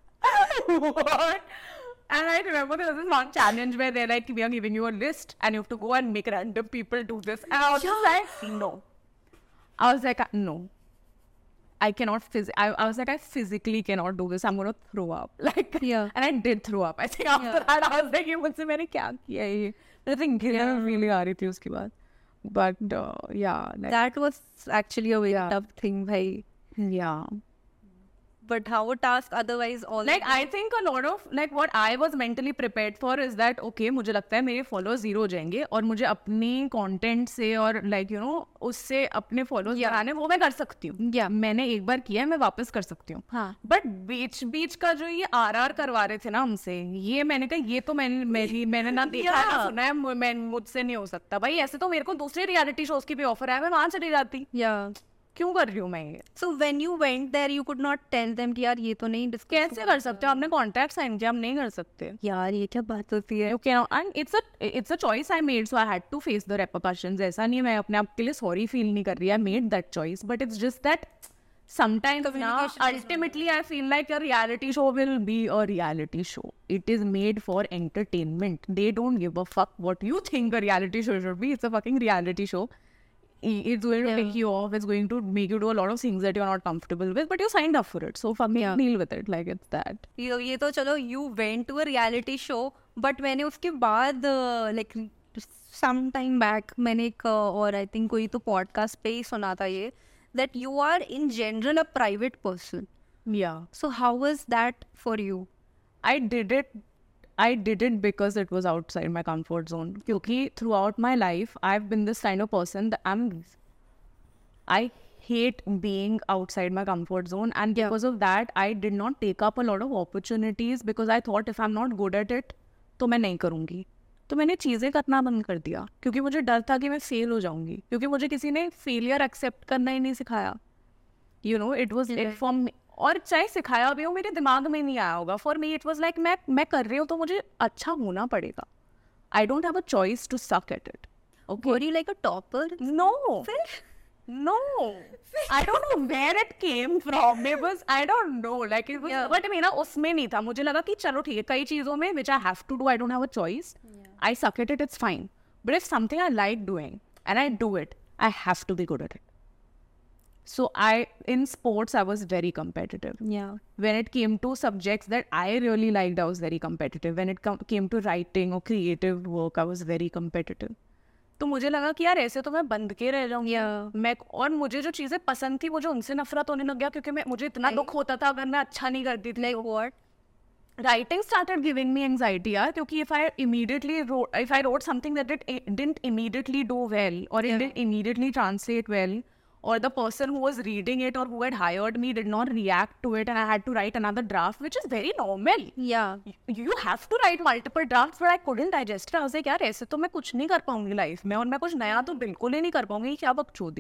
What? And I remember there was this one challenge where they're like, we are giving you a list and you have to go and make random people do this. And I was just like, no. I was like, no. I cannot phys- I, I was like, I physically cannot do this. I'm going to throw up. Like, Yeah. And I did throw up. I think after Yeah. that, I was like, ये मुझसे मैंने क्या किया ये? I think Yeah. really आ रही थी उसके बाद. But uh, yeah, like, that was actually a very Yeah. tough thing bhai. yeah. But how a task otherwise all Like I think a lot of like what I was mentally prepared for is that okay मुझे लगता है मेरे followers zero हो जाएंगे और मुझे अपनी content से और like you know उससे अपने followers Yeah. बढ़ाने वो मैं कर सकती हूँ. Yeah. मैंने एक बार किया है मैं वापस कर सकती हूँ. हाँ. बट बीच बीच का जो ये आर आर करवा रहे थे ना हमसे ये मैंने कहा ये तो मैंने मेरी मैंने ना देखा है ना Yeah. सुना है मु- मैं मुझसे नहीं हो सकता भाई. ऐसे तो मेरे को दूसरे रियलिटी शोज की भी ऑफर है मैं वहां चली जाती. Yeah. क्यों कर रही हूँ मैं ये? So when you went there, you could not tell them कि यार ये तो नहीं discuss कैसे कर सकते हो? आपने कॉन्ट्रैक्ट साइन किया हम नहीं कर सकते. यार ये क्या बात होती है. You can, and it's a it's a choice I made, so I had to face the repercussions. ऐसा नहीं है मैं अपने आप के लिए sorry feel नहीं कर रही. I made that choice, but it's just that sometimes now Communication is ultimately I feel like a reality show will be a reality show. It is made for entertainment. They don't give a fuck what you think a reality show should be. It's a fucking reality show. It's going to Yeah. take you off. It's going to make you do a lot of things that you're not comfortable with, but you signed up for it. So fucking Yeah. deal with it. Like it's that. ये ये तो चलो you went to a reality show but मैंने उसके बाद like some time back मैंने एक uh, और I think कोई तो podcast पे ही सुना था ये that you are in general a private person. Yeah. So how was that for you? I did it. I did it because it was outside my comfort zone. क्योंकि throughout my life, I've been this kind of person that I'm. I hate being outside my comfort zone, and Yeah. because of that, I did not take up a lot of opportunities because I thought if I'm not good at it, तो मैं नहीं करूँगी. तो मैंने चीज़ें करना बंद कर दिया क्योंकि मुझे डर था कि मैं फेल हो जाऊँगी क्योंकि मुझे किसी ने फेलियर एक्सेप्ट करना ही नहीं सिखाया. You know, it was it from और चाहे सिखाया भी हो मेरे दिमाग में नहीं आया होगा. For me it was like मैं मैं कर रही हूँ तो मुझे अच्छा होना पड़ेगा. I don't have a choice to suck at it. Were you like a topper? No no I don't know where it came from. It was I don't know like it was but मेरा उसमें नहीं था. मुझे लगा कि चलो ठीक है कई चीज़ों में which I have to do I don't have a choice. I suck at it it's fine but if something I like doing and I do it I have to be good at it. So I, in sports, I was very competitive. Yeah. When it came to subjects that I really liked, I was very competitive. When it com- came to writing or creative work, I was very competitive. तो मुझे लगा कि यार ऐसे तो मैं बंद के रह जाऊंगी. Yeah. मैं और मुझे जो चीज़ें पसंद थी मुझे उनसे नफरत होने लग गया क्योंकि मैं मुझे इतना दुख होता था अगर मैं अच्छा नहीं करती थी. Like what? Writing started giving me anxiety यार क्योंकि if I immediately wrote if I wrote something that it didn't immediately do well or it Yeah. didn't immediately translate well or the person who was reading it or who had hired me did not react to it and I had to write another draft which is very normal. Yeah. You, you have to write multiple drafts but I couldn't digest it. I was like यार ऐसे तो मैं कुछ नहीं कर पाऊंगी life में और मैं कुछ नया तो बिल्कुल ही नहीं कर पाऊंगी. क्या बकचोदी है.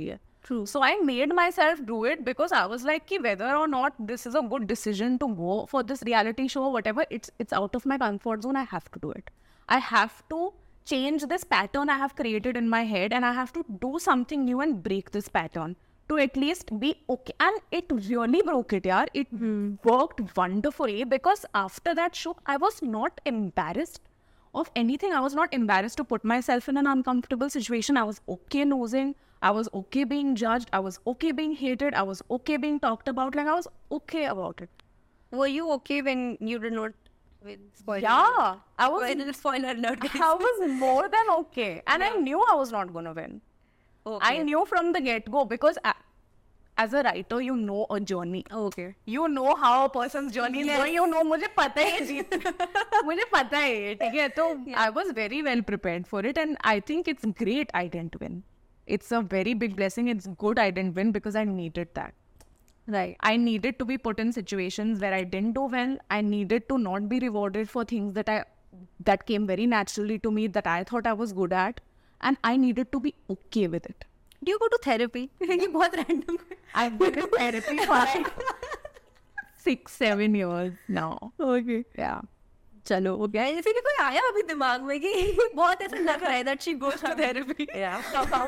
True. So I made myself do it because I was like, ki whether or not this is a good decision to go for this reality show or whatever, it's it's out of my comfort zone. I have to do it. I have to change this pattern I have created in my head, and I have to do something new and break this pattern to at least be okay. And it really broke it, yaar. It worked wonderfully because after that show, I was not embarrassed of anything. I was not embarrassed to put myself in an uncomfortable situation. I was okay losing. I was okay being judged. I was okay being hated. I was okay being talked about. Like, I was okay about it. Were you okay when you did not win? Spoiler Yeah, I was. alert. Spoiler alert. I was more than okay, and I knew I was not gonna win. Okay. I knew from the get-go because a- as a writer, you know a journey. Okay. You know how a person's journey is Yes. going. You know, मुझे पता है ये जीत मुझे पता है ये, ठीक है? तो I was very well prepared for it, and I think it's great I didn't win. It's a very big blessing. It's good I didn't win because I needed that. Right. I needed to be put in situations where I didn't do well. I needed to not be rewarded for things that I that came very naturally to me, that I thought I was good at, and I needed to be okay with it. Do you go to therapy? ये बहुत random है. I've been in therapy for like six, seven years now. Okay. Yeah. चलो हो गया. ऐसे भी कोई आया अभी दिमाग में कि बहुत ऐसा लग रहा है that she goes to therapy. Yeah.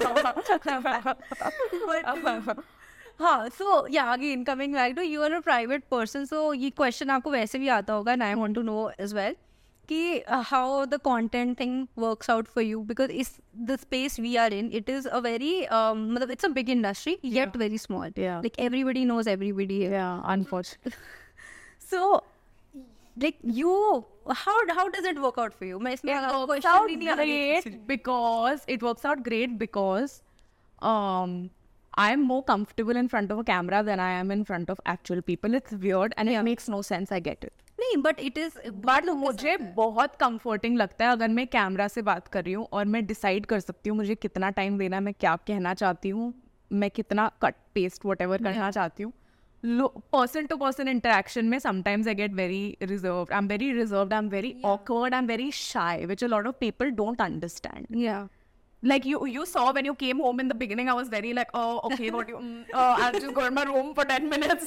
But, हाँ, so yeah, again coming back to you are a private person, so ये question आपको वैसे भी आता होगा, and I want to know as well कि uh, how the content thing works out for you, because is the space we are in, it is a very um मतलब it's a big industry yet very small. Yeah. Like everybody knows everybody. Yeah, unfortunately. So like you, how how does it work out for you? मैं इसमें It अगर works question out भी नहीं आ रही. great because it works out great because um I'm more comfortable in front of a camera than I am in front of actual people. It's weird and it makes no sense. I get it. नहीं, but it is but मुझे बहुत comforting लगता है अगर मैं camera से बात कर रही हूँ और मैं डिसाइड कर सकती हूँ मुझे कितना टाइम देना है, मैं क्या कहना चाहती हूँ, मैं कितना कट पेस्ट वट एवर करना चाहती हूँ. पर्सन टू पर्सन इंटरेक्शन में sometimes I get very reserved. I am very reserved, I am very awkward, I am very shy, which a lot of people don't understand. yeah. Like you, you saw when you came home in the beginning, I was very like, oh, okay, what do you, mm, uh, I'll just go in my room for ten minutes.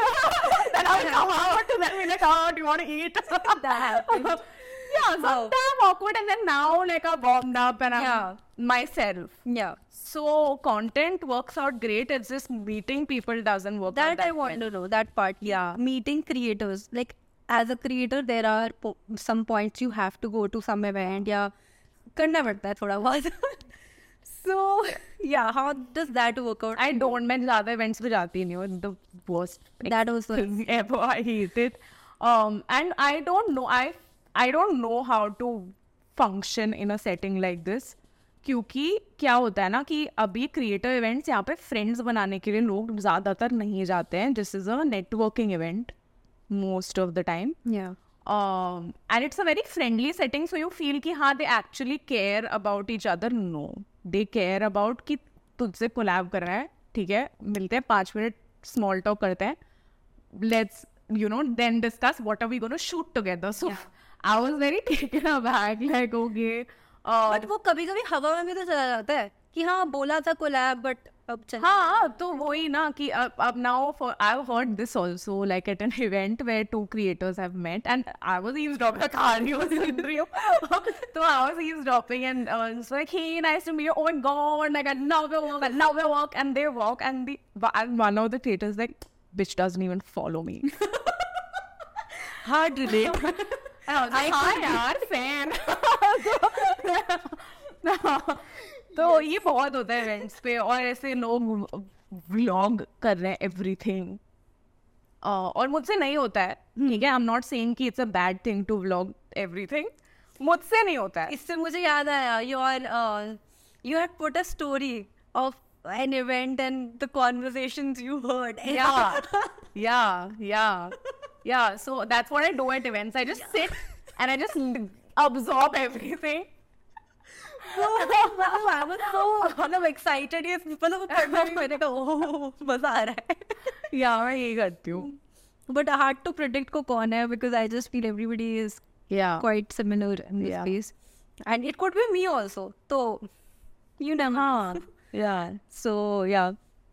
Then I'll come out, and then we're like, oh, do you want to eat? That happens. Yeah, sometimes awkward, and then now like I'm warmed up and I'm Yeah. myself. Yeah. So content works out great. It's just meeting people doesn't work out That I that want well. to know, that part. Yeah. Meeting creators. Like, as a creator, there are po- some points you have to go to some event. Yeah. करना पड़ता है थोड़ा बहुत. So, yeah, how does that work out? I don't. मैं ज़्यादा events पे जाती नहीं हूँ. The worst That was the- thing ever. I hate it. Um, and I don't know. I I don't know how to function in a setting like this. क्योंकि क्या होता है ना कि अभी क्रिएटर इवेंट्स यहाँ पे फ्रेंड्स बनाने के लिए लोग ज़्यादातर नहीं जाते हैं. This is a networking event most of the time. Yeah. Um, and it's a very friendly setting, so you feel कि हाँ they actually care about each other. No, they care about कि तुझसे कोलैब कर रहा है, ठीक है, मिलते हैं पाँच मिनट स्मॉल टॉक करते हैं, let's you know then discuss what are we going to shoot together. So Yeah. I was very taken aback, like okay. Uh, But वो कभी कभी हवा में भी तो चला जाता है कि हाँ बोला था कोलैब बट अब चल. हाँ तो वही ना कि अब अब now for I've heard this also like at an event where two creators have met and I was eavesdropping. Khan was in the room. So I was eavesdropping and uh, it's like, hey, nice to meet you. Oh my god, like I love your work, I love your work, and they walk and the and one of the creators like, bitch doesn't even follow me. Hard relate. And I was like, हाँ यार fan. तो ये बहुत होता है events पे और ऐसे लोग व्लॉग कर रहे हैं एवरीथिंग और मुझसे नहीं होता है, ठीक है. आई एम नॉट सेइंग कि it's a bad thing to vlog everything. मुझसे नहीं होता है. इससे मुझे याद आया your you had put a story of an event and the conversations you heard. Yeah, yeah, yeah, yeah. So that's what I do at events. I just sit and I just absorb everything. I was so मतलब excited. ये मतलब पढ़ना भी मैंने कहा ओह मजा आ रहा है. Yeah, मैं यही करती हूँ. But hard to predict को कौन है because I just feel everybody is Yeah. quite similar in this Yeah. space, and it could be me also. So you never. हाँ. Yeah. So yeah,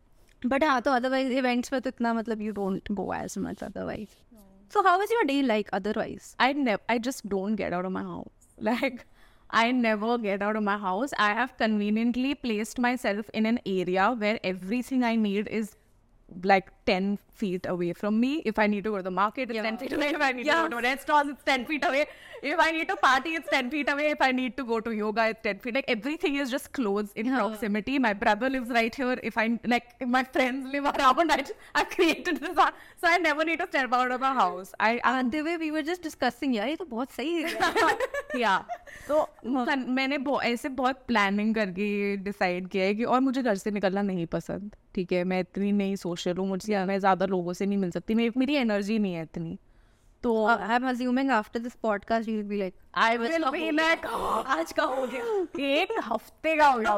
But हाँ, तो otherwise events में तो इतना मतलब you don't go as much otherwise. So how is your day like otherwise? I never, I just don't get out of my house. Like, I never get out of my house. I have conveniently placed myself in an area where everything I need is like ten feet away from me. If I need to go to the market, it's Yeah. ten feet away. If I need Yeah. to go to restaurants, it's ten feet away. If I need to party, it's ten feet away. If I need to go to yoga, it's ten feet. Like, everything is just close in Yeah. proximity. My brother lives right here. If I, like, if my friends live around, I just, I've created this, so I never need to step out of my house. I, I And the way we were just discussing, यार ये तो बहुत सही है. या तो कन- मैंने बहु- ऐसे बहुत प्लानिंग करके डिसाइड किया है कि और मुझे घर से निकलना नहीं पसंद. ठीक है, मैं इतनी नहीं सोशल हूँ, मुझसे मैं ज़्यादा लोगों से नहीं मिल सकती, मेरी मेरी एनर्जी नहीं है इतनी. तो Uh, I'm assuming after this podcast you'll be like, I will be like आज का हो गया, एक हफ्ते का हो गया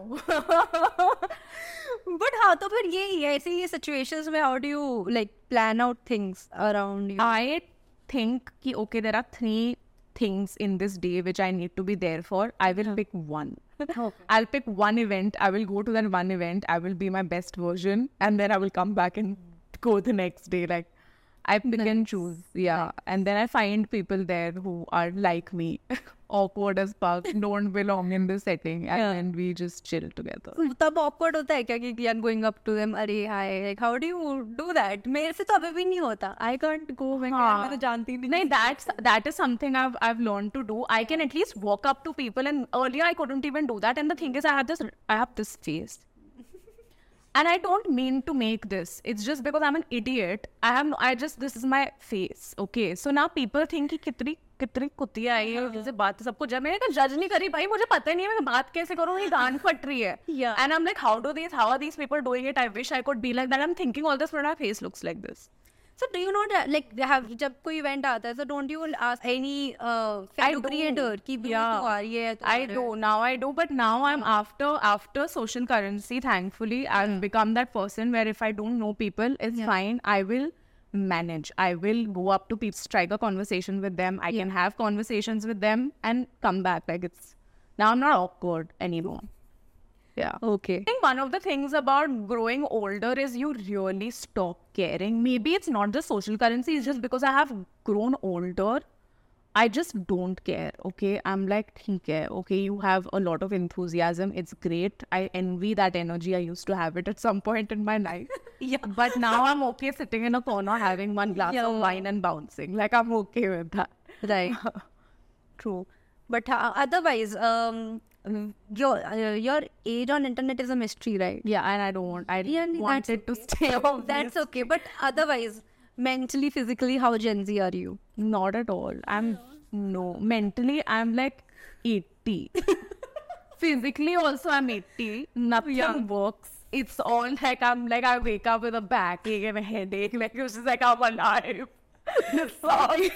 ब्रो. but हाँ तो फिर ये ही है, ऐसे ये situations में how do you like plan out things around you? I think कि okay, there are three things in this day which I need to be there for. I will pick one. Okay. I'll pick one event. I will go to that one event. I will be my best version, and then I will come back and go the next day. Like, I pick and choose. Yeah, and then I find people there who are like me, awkward as fuck, don't belong in this setting, and Yeah. then we just chill together. तब awkward होता है क्या कि we are going up to them, अरे hi, like how do you do that? मेरे से तो अभी भी नहीं होता. I can't go. मैं हाँ. मैं तो जानती नहीं. No, that's that is something I've I've learned to do. I can at least walk up to people, and earlier I couldn't even do that. And the thing is, I have this I have this face, and I don't mean to make this. It's just because I'm an idiot. I have no, I just this is my face. Okay, so now people think कि कितनी कितनी कुतिया आई है, जैसे बात सबको जब मैंने कहा जज नहीं करी भाई, मुझे पता ही नहीं है मैं बात कैसे करूँ, ये गान फट रही है. Yeah. And I'm like, how do these how are these people doing it? I wish I could be like that. I'm thinking all this, but my face looks like this. So do you not like have जब कोई event आता है, so don't you ask any uh, fellow do. creator कि bro Yeah. तू आ रही है? तू आ I रहा do है? now. I do, but now I'm after after social currency. Thankfully, I've become that person where if I don't know people, it's Yeah. fine. I will manage. I will go up to people, strike a conversation with them. I can have conversations with them and come back. Like, it's now I'm not awkward anymore. Yeah. Okay. I think one of the things about growing older is you really stop caring. Maybe it's not the social currency, it's just because I have grown older. I just don't care. Okay, I'm like, theek hai. Okay, you have a lot of enthusiasm. It's great. I envy that energy. I used to have it at some point in my life. Yeah. But now I'm okay sitting in a corner having one glass Yeah. of wine and bouncing. Like, I'm okay with that. Right. True. But uh, otherwise, um, your uh, your age on internet is a mystery, right? Yeah, and I don't want. I Yeah, want that's it to stay. on That's this. okay. But otherwise, mentally, physically, how Gen Z are you? Not at all. I'm no mentally. I'm like eighty. Physically, also I'm eighty. Nothing Yeah. works. It's all like I'm like I wake up with a backache and a headache. Like it's just like I'm alive. Sorry.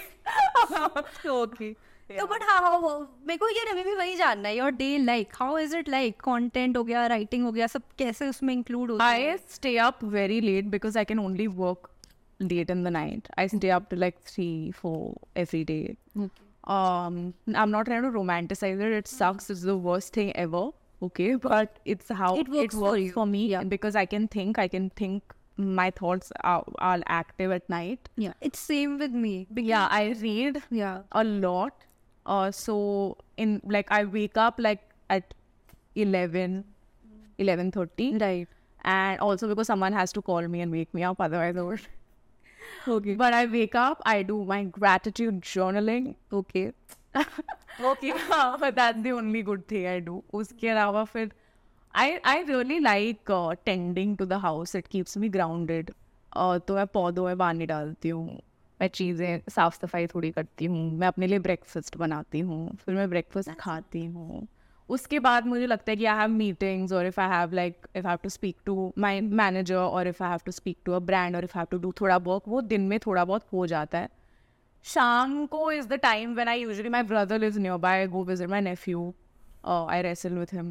Okay. तो but हाँ मेरे को यार अभी भी वही जानना है your day like how is it like content हो गया राइटिंग हो गया सब कैसे उसमें इंक्लूड होता है I stay up very late because I can only work late in the night. I stay up till like three, four every day. Um, I'm not trying to romanticize it. It sucks. It's the worst thing ever. Okay, but it's how It works for you. for me Yeah. because I can think. I can think. My thoughts are, are active at night. या it's same with me Yeah, I read या a lot. Uh, so in like I wake up like at eleven, eleven thirty. Right And also because someone has to call me and wake me up, otherwise I would. Okay But I wake up, I do my gratitude journaling. Okay Okay, but that's the only good thing I do. उसके अलावा फिर I I really like uh, tending to the house. It keeps me grounded. Uh, तो मैं पौधों में पानी डालती हूँ, मैं चीज़ें साफ सफाई थोड़ी करती हूँ, मैं अपने लिए ब्रेकफास्ट बनाती हूँ, फिर मैं ब्रेकफास्ट खाती हूँ. उसके बाद मुझे लगता है कि आई हैव मीटिंग्स और if I have like if I have to speak to my manager और if I have to speak to a brand और if I have to do थोड़ा वर्क, वो दिन में थोड़ा बहुत हो जाता है. शाम को is the time when I usually my brother lives nearby, I go visit my nephew, I wrestle with him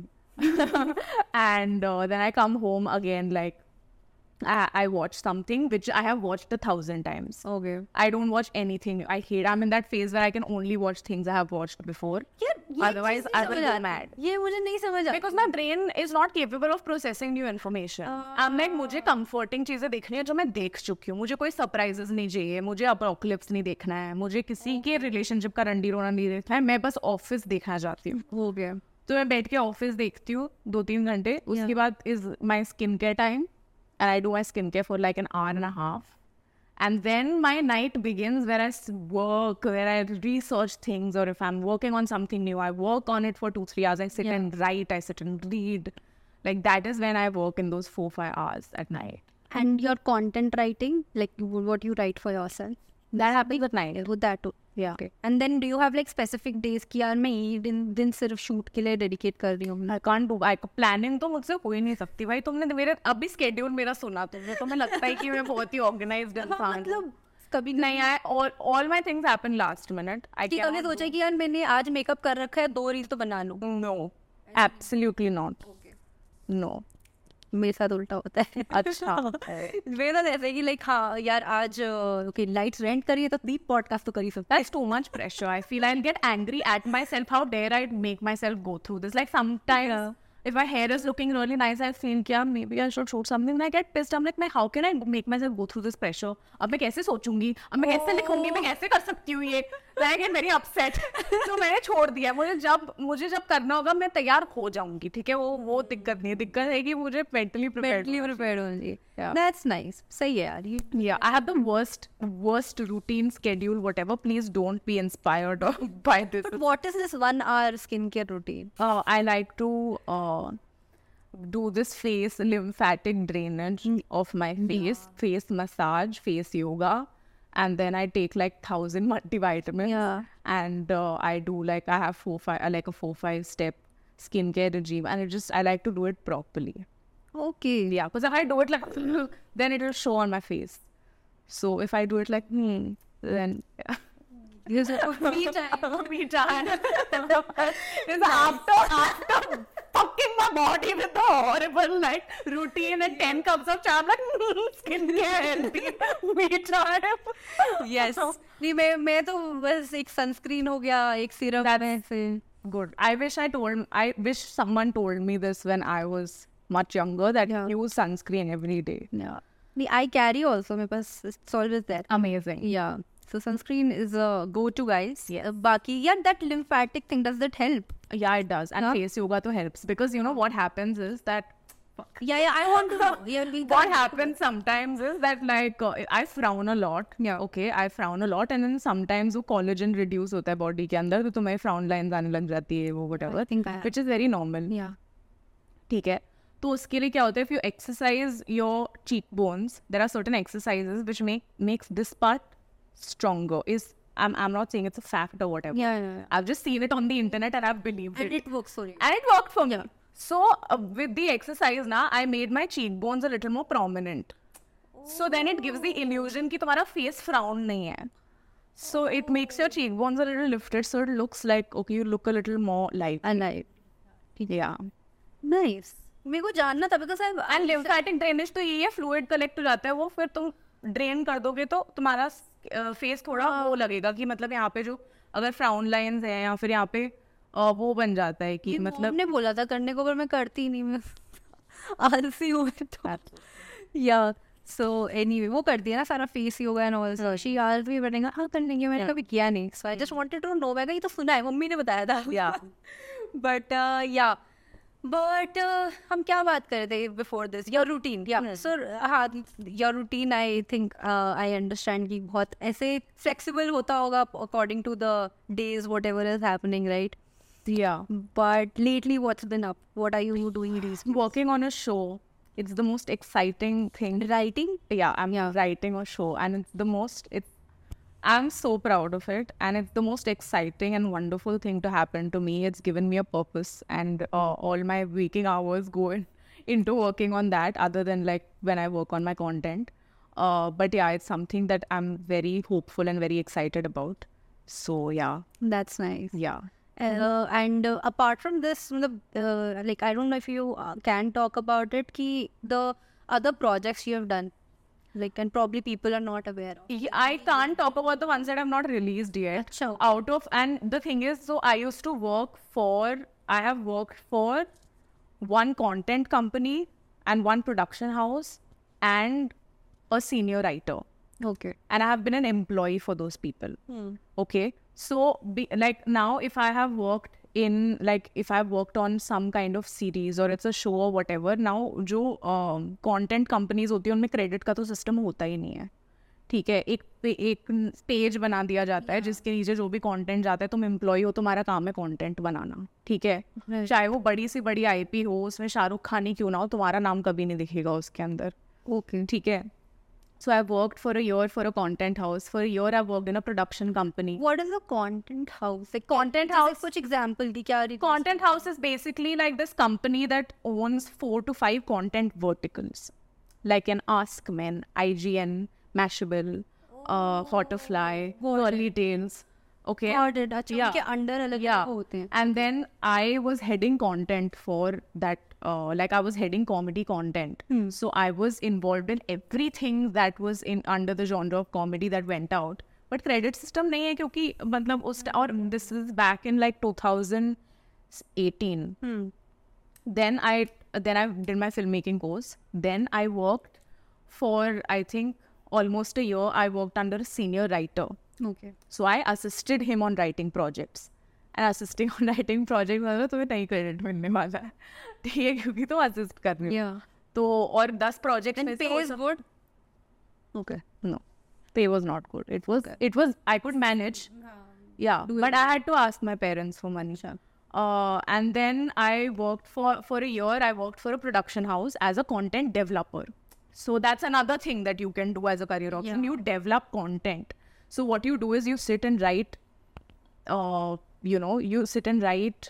and uh, then I come home again like I, I watch something which I have watched a thousand times. Okay I don't watch anything. I hate. I'm in that phase where I can only watch things I have watched before. यार Otherwise, I will go mad. ये मुझे नहीं समझ आता. Because my brain is not capable of processing new information. I'm like, मुझे comforting चीजें देखनी है जो मैं देख चुकी हूँ. मुझे कोई surprises नहीं चाहिए. मुझे apocalypse नहीं देखना है. मुझे किसी के relationship का रंडी रोना नहीं देखना है. मैं बस office देखना चाहती हूँ. हो गया. तो मैं बैठ के ऑफिस देखती हूँ दो तीन घंटे. उसके बाद is my skin care time and I do my skin care for like an hour and half. And then my night begins where I s- work, where I research things, or if I'm working on something new, I work on it for two, three hours. I sit Yeah. and write, I sit and read. Like that is when I work in those four, five hours at night. And your content writing, like you- what you write for yourself, That happens at night. with that too. Yeah. Okay. And then do you have like specific days कि यार मैं ये दिन दिन सिर्फ shoot के लिए dedicate कर रही हूँ? I can't do. I planning तो मुझसे हो ही नहीं सकती भाई. तुमने मेरे अभी schedule मेरा सुना तुमने तो मैं लगता है कि मैं बहुत ही organized इंसान. मतलब कभी नहीं आया. all all my things happen last minute. I कि कभी cannot सोचा कि यार मैंने आज मेकअप कर रखा है, दो रील तो बना लूँ. do- No, absolutely not. No. मेरे साथ उल्टा होता है. अच्छा. मेरा तो ऐसे ही लाइक हाँ यार आज ओके लाइट्स रेंट करिए तो दीप पॉडकास्ट तो कर ही सकता है. That's too much pressure. I feel I'll get angry at myself. How dare I make myself go through this? Like sometimes Yeah. if my hair is looking really nice, I feel yeah, maybe I should shoot something. And I get pissed. I'm like, मैं how can I make myself go through this pressure? अब मैं कैसे सोचूंगी? अब मैं कैसे लिखूंगी? मैं कैसे कर सकती हूँ ये? Then I get very upset. तो मैंने छोड़ दिया. मुझे जब मुझे जब करना होगा मैं तैयार हो जाऊंगी. ठीक है वो वो दिक्कत नहीं है. दिक्कत है कि मुझे mentally prepared. Mentally prepared होनी. Yeah. That's nice. सही है यार. You- Yeah, I have the worst, worst routine schedule, whatever. Please don't be inspired by this. What is this one hour skincare routine? Uh, I like to uh, do this face lymphatic drainage of my face, face massage, face yoga, and then I take like thousand multivitamins. Yeah. And uh, I do like I have four five uh, like a four five step skincare regime, and it just I like to do it properly. Okay. Yeah, because if I do it like then it will show on my face. So if I do it like hmm, then yeah. Yes, me time. Me time. It's after after fucking my body with the horrible like routine and ten cups of chai. I'm like skincare healthy. Me time. Yes. नहीं मैं मैं तो बस एक sunscreen हो गया, एक syrup में से. Good. I wish I told. I wish someone told me this when I was much younger that Yeah. use sunscreen every day. Yeah. नहीं I carry also मेरे पास it's always there. Amazing. Yeah. So sunscreen is a go-to, guys. Yes. Uh, बाकी yeah, that lymphatic thing, does that help? Yeah, it does. And Huh? face yoga too helps because you know what happens is that. Yeah, yeah. I want to know. Yeah, we What happens sometimes is that like uh, I frown a lot. Yeah. Okay, I frown a lot, and then sometimes वो collagen reduce होता है body के अंदर तो तुम्हें frown lines आने लग जाती है वो whatever. I think I have. Which is very normal. Yeah. ठीक है. तो उसके लिए क्या होता है? If you exercise your cheekbones, there are certain exercises which make makes this part stronger. Is I'm I'm not saying it's a fact or whatever. Yeah, yeah, yeah. I've just seen it on the internet and I've believed And it. it works for you. And it worked for me. So uh, with the exercise now, I made my cheekbones a little more prominent. So then it gives the illusion कि तुम्हारा face frown नहीं है. So it makes your cheekbones a little lifted, so it looks like okay, you look a little more live. Alive. Yeah. Nice. मेरे को जानना था because I And lymphatic drainage तो ये है fluid collect हो जाता है वो फिर तुम drain कर दोगे तो तुम्हारा face थोड़ा वो लगेगा कि मतलब यहाँ पे जो अगर frown lines हैं या फिर यहाँ पे uh, वो बन जाता है कि मतलब ने बोला था करने को पर मैं करती नहीं, मैं आलसी हूँ तो. Yeah. So anyway, वो करती है ना सारा face yoga and all. So she asked me बनेगा हाँ कर लेंगे, मैंने कभी किया नहीं. So I just wanted to know. मैं ये तो सुना है, मम्मी ने बताया था. Yeah. बट या बट हम क्या बात कर रहे थे बिफोर दिस? Your routine. या सर हाँ your routine I think I understand कि बहुत ऐसे फ्लेक्सिबल होता होगा according to the days whatever is happening, right? Yeah. But lately, what's been up? What are you doing these days? Working on a show. It's the most exciting thing. Writing? Yeah, I'm Yeah. writing a show, and it's the most. It's. I'm so proud of it, and it's the most exciting and wonderful thing to happen to me. It's given me a purpose, and uh, all my waking hours go in, into working on that. Other than like when I work on my content, uh, but yeah, it's something that I'm very hopeful and very excited about. So yeah, That's nice. yeah. Uh, and uh, apart from this, मतलब, uh, like I don't know if you uh, can talk about it. Ki the other projects you have done. Like, and probably people are not aware of. Yeah, I can't talk about the ones that have not released yet. Acha. Out of, and the thing is, so I used to work for, I have worked for one content company and one production house and a senior writer. Okay. And I have been an employee for those people. Hmm. Okay. So, be, like now, if I have worked in, like, if I've worked on some kind of series or it's a show or whatever, now, जो um, content companies होती है, उनमें credit का तो system होता ही नहीं है. ठीक है, एक एक पेज बना दिया जाता है जिसके नीचे जो भी कंटेंट जाता है, तुम एम्प्लॉय हो, तुम्हारा काम है कंटेंट बनाना. ठीक है, चाहे वो बड़ी सी बड़ी आईपी हो, उसमें शाहरुख खान ही क्यों ना हो, तुम्हारा नाम कभी नहीं दिखेगा उसके अंदर. Okay. ठीक है. So I worked for a year for a content house. For a year I worked in a production company. What is a content house? Like, Content जैसे house- कुछ example दी क्या रही? Content house is basically like this company that owns four to five content verticals, like an Ask Men, I G N, Mashable, uh, Hotterfly, Girly Tales. Okay. Got it. अच्छा, Yeah. उनके under अलग Yeah. अलग होते हैं. And then I was heading content for that, uh, like I was heading comedy content. Hmm. So I was involved in everything that was in under the genre of comedy that went out. But credit system नहीं है क्योंकि मतलब उस और this is back in like two thousand eighteen. Hmm. Then I then I did my filmmaking course. Then I worked for I think almost a year. I worked under a senior writer. Okay. So I assisted him on writing projects. And assisting on writing projects मतलब तुम्हें नहीं credit मिलने वाला है, ठीक है, क्योंकि तुम assist कर रही हो. Yeah. तो और दस projects में And से pay वो is सब- good. Okay. No, pay was not good. It was it was I could manage. Yeah, but I had to ask my parents for money. Uh, and then I worked for for a year. I worked for a production house as a content developer. So that's another thing that you can do as a career option. Yeah. You develop content. So what you do is you sit and write. Uh, you know, you sit and write.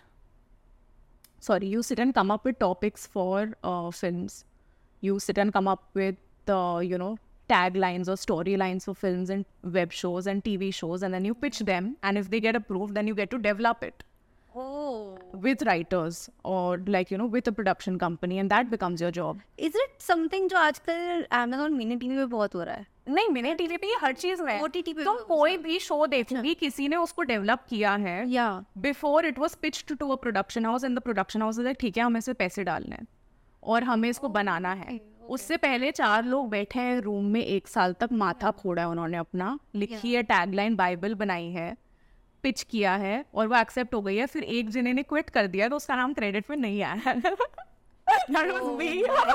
Sorry, you sit and come up with topics for uh, films. You sit and come up with the uh, you know taglines or storylines for films and web shows and T V shows, and then you pitch them. And if they get approved, then you get to develop it Oh. with writers or like you know with a production company, and that becomes your job. Is it something जो आजकल Amazon Mini T V पे बहुत हो रहा है? नहीं, mini TV पे ये हर चीज में O T T पे तुम भी कोई भी शो देखोगी, किसी ने उसको डेवलप किया है. Yeah. Before it was pitched to a production house and the production house is like ठीक है, हमें इसमें पैसे डालने हैं और हमें इसको बनाना है. उससे पहले चार लोग बैठे हैं रूम में, एक साल तक माथा फोड़ा है उन्होंने अपना, लिखी है टैगलाइन, बाइबल बनाई है, पिच किया है और वो एक्सेप्ट हो गई है. फिर एक जने ने क्विट कर दिया तो उसका नाम क्रेडिट में नहीं आया है. That was me.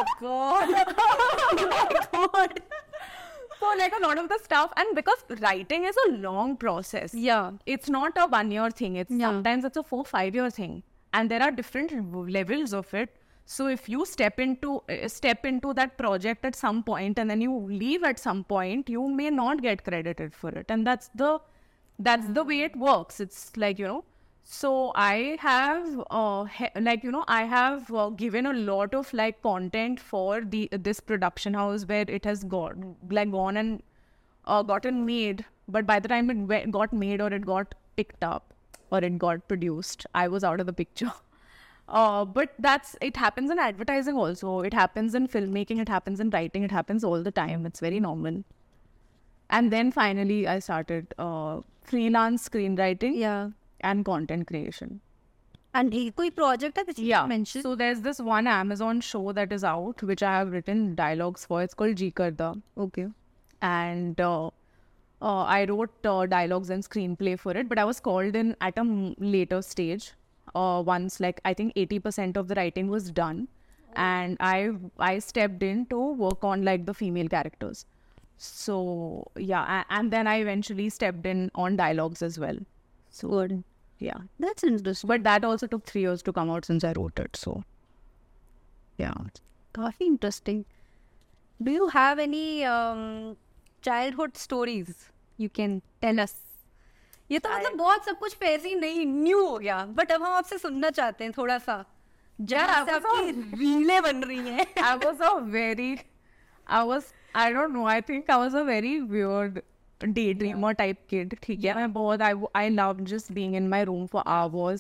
God. So like a lot of the stuff, and because writing is a long process. Yeah. It's not a one year thing. It's Yeah. sometimes it's a four, five year thing. And there are different levels of it. So if you step into uh, step into that project at some point and then you leave at some point, you may not get credited for it. And that's the that's the way it works. It's like, you know, so I have uh, he- like you know I have uh, given a lot of like content for the this production house where it has got like gone and uh, gotten made, but by the time it we- got made or it got picked up or it got produced, I was out of the picture. Uh, but that's it happens in advertising also. It happens in filmmaking. It happens in writing. It happens all the time. It's very normal. And then finally, I started uh, freelance screenwriting Yeah. and content creation. And एक कोई project है which you Yeah. mentioned? So there's this one Amazon show that is out, which I have written dialogues for. It's called Ji Karda. Okay. And uh, uh, I wrote uh, dialogues and screenplay for it, but I was called in at a m- later stage. Uh, once, like, I think eighty percent of the writing was done. And I I stepped in to work on, like, the female characters. So, yeah. a- And then I eventually stepped in on dialogues as well. So, Good. yeah. That's interesting. But that also took three years to come out since I wrote it. So, yeah. काफी interesting. Do you have any um, childhood stories you can tell us? ये तो मतलब बहुत सब कुछ पहले ही नहीं new हो गया, बट अब हम आपसे सुनना चाहते हैं थोड़ा सा. जहाँ से आपकी रीलें बन रही हैं. I was a very, I was, I don't know, I think I was a very weird daydreamer type kid. ठीक है, मैं बहुत, I, I loved just being in my room for hours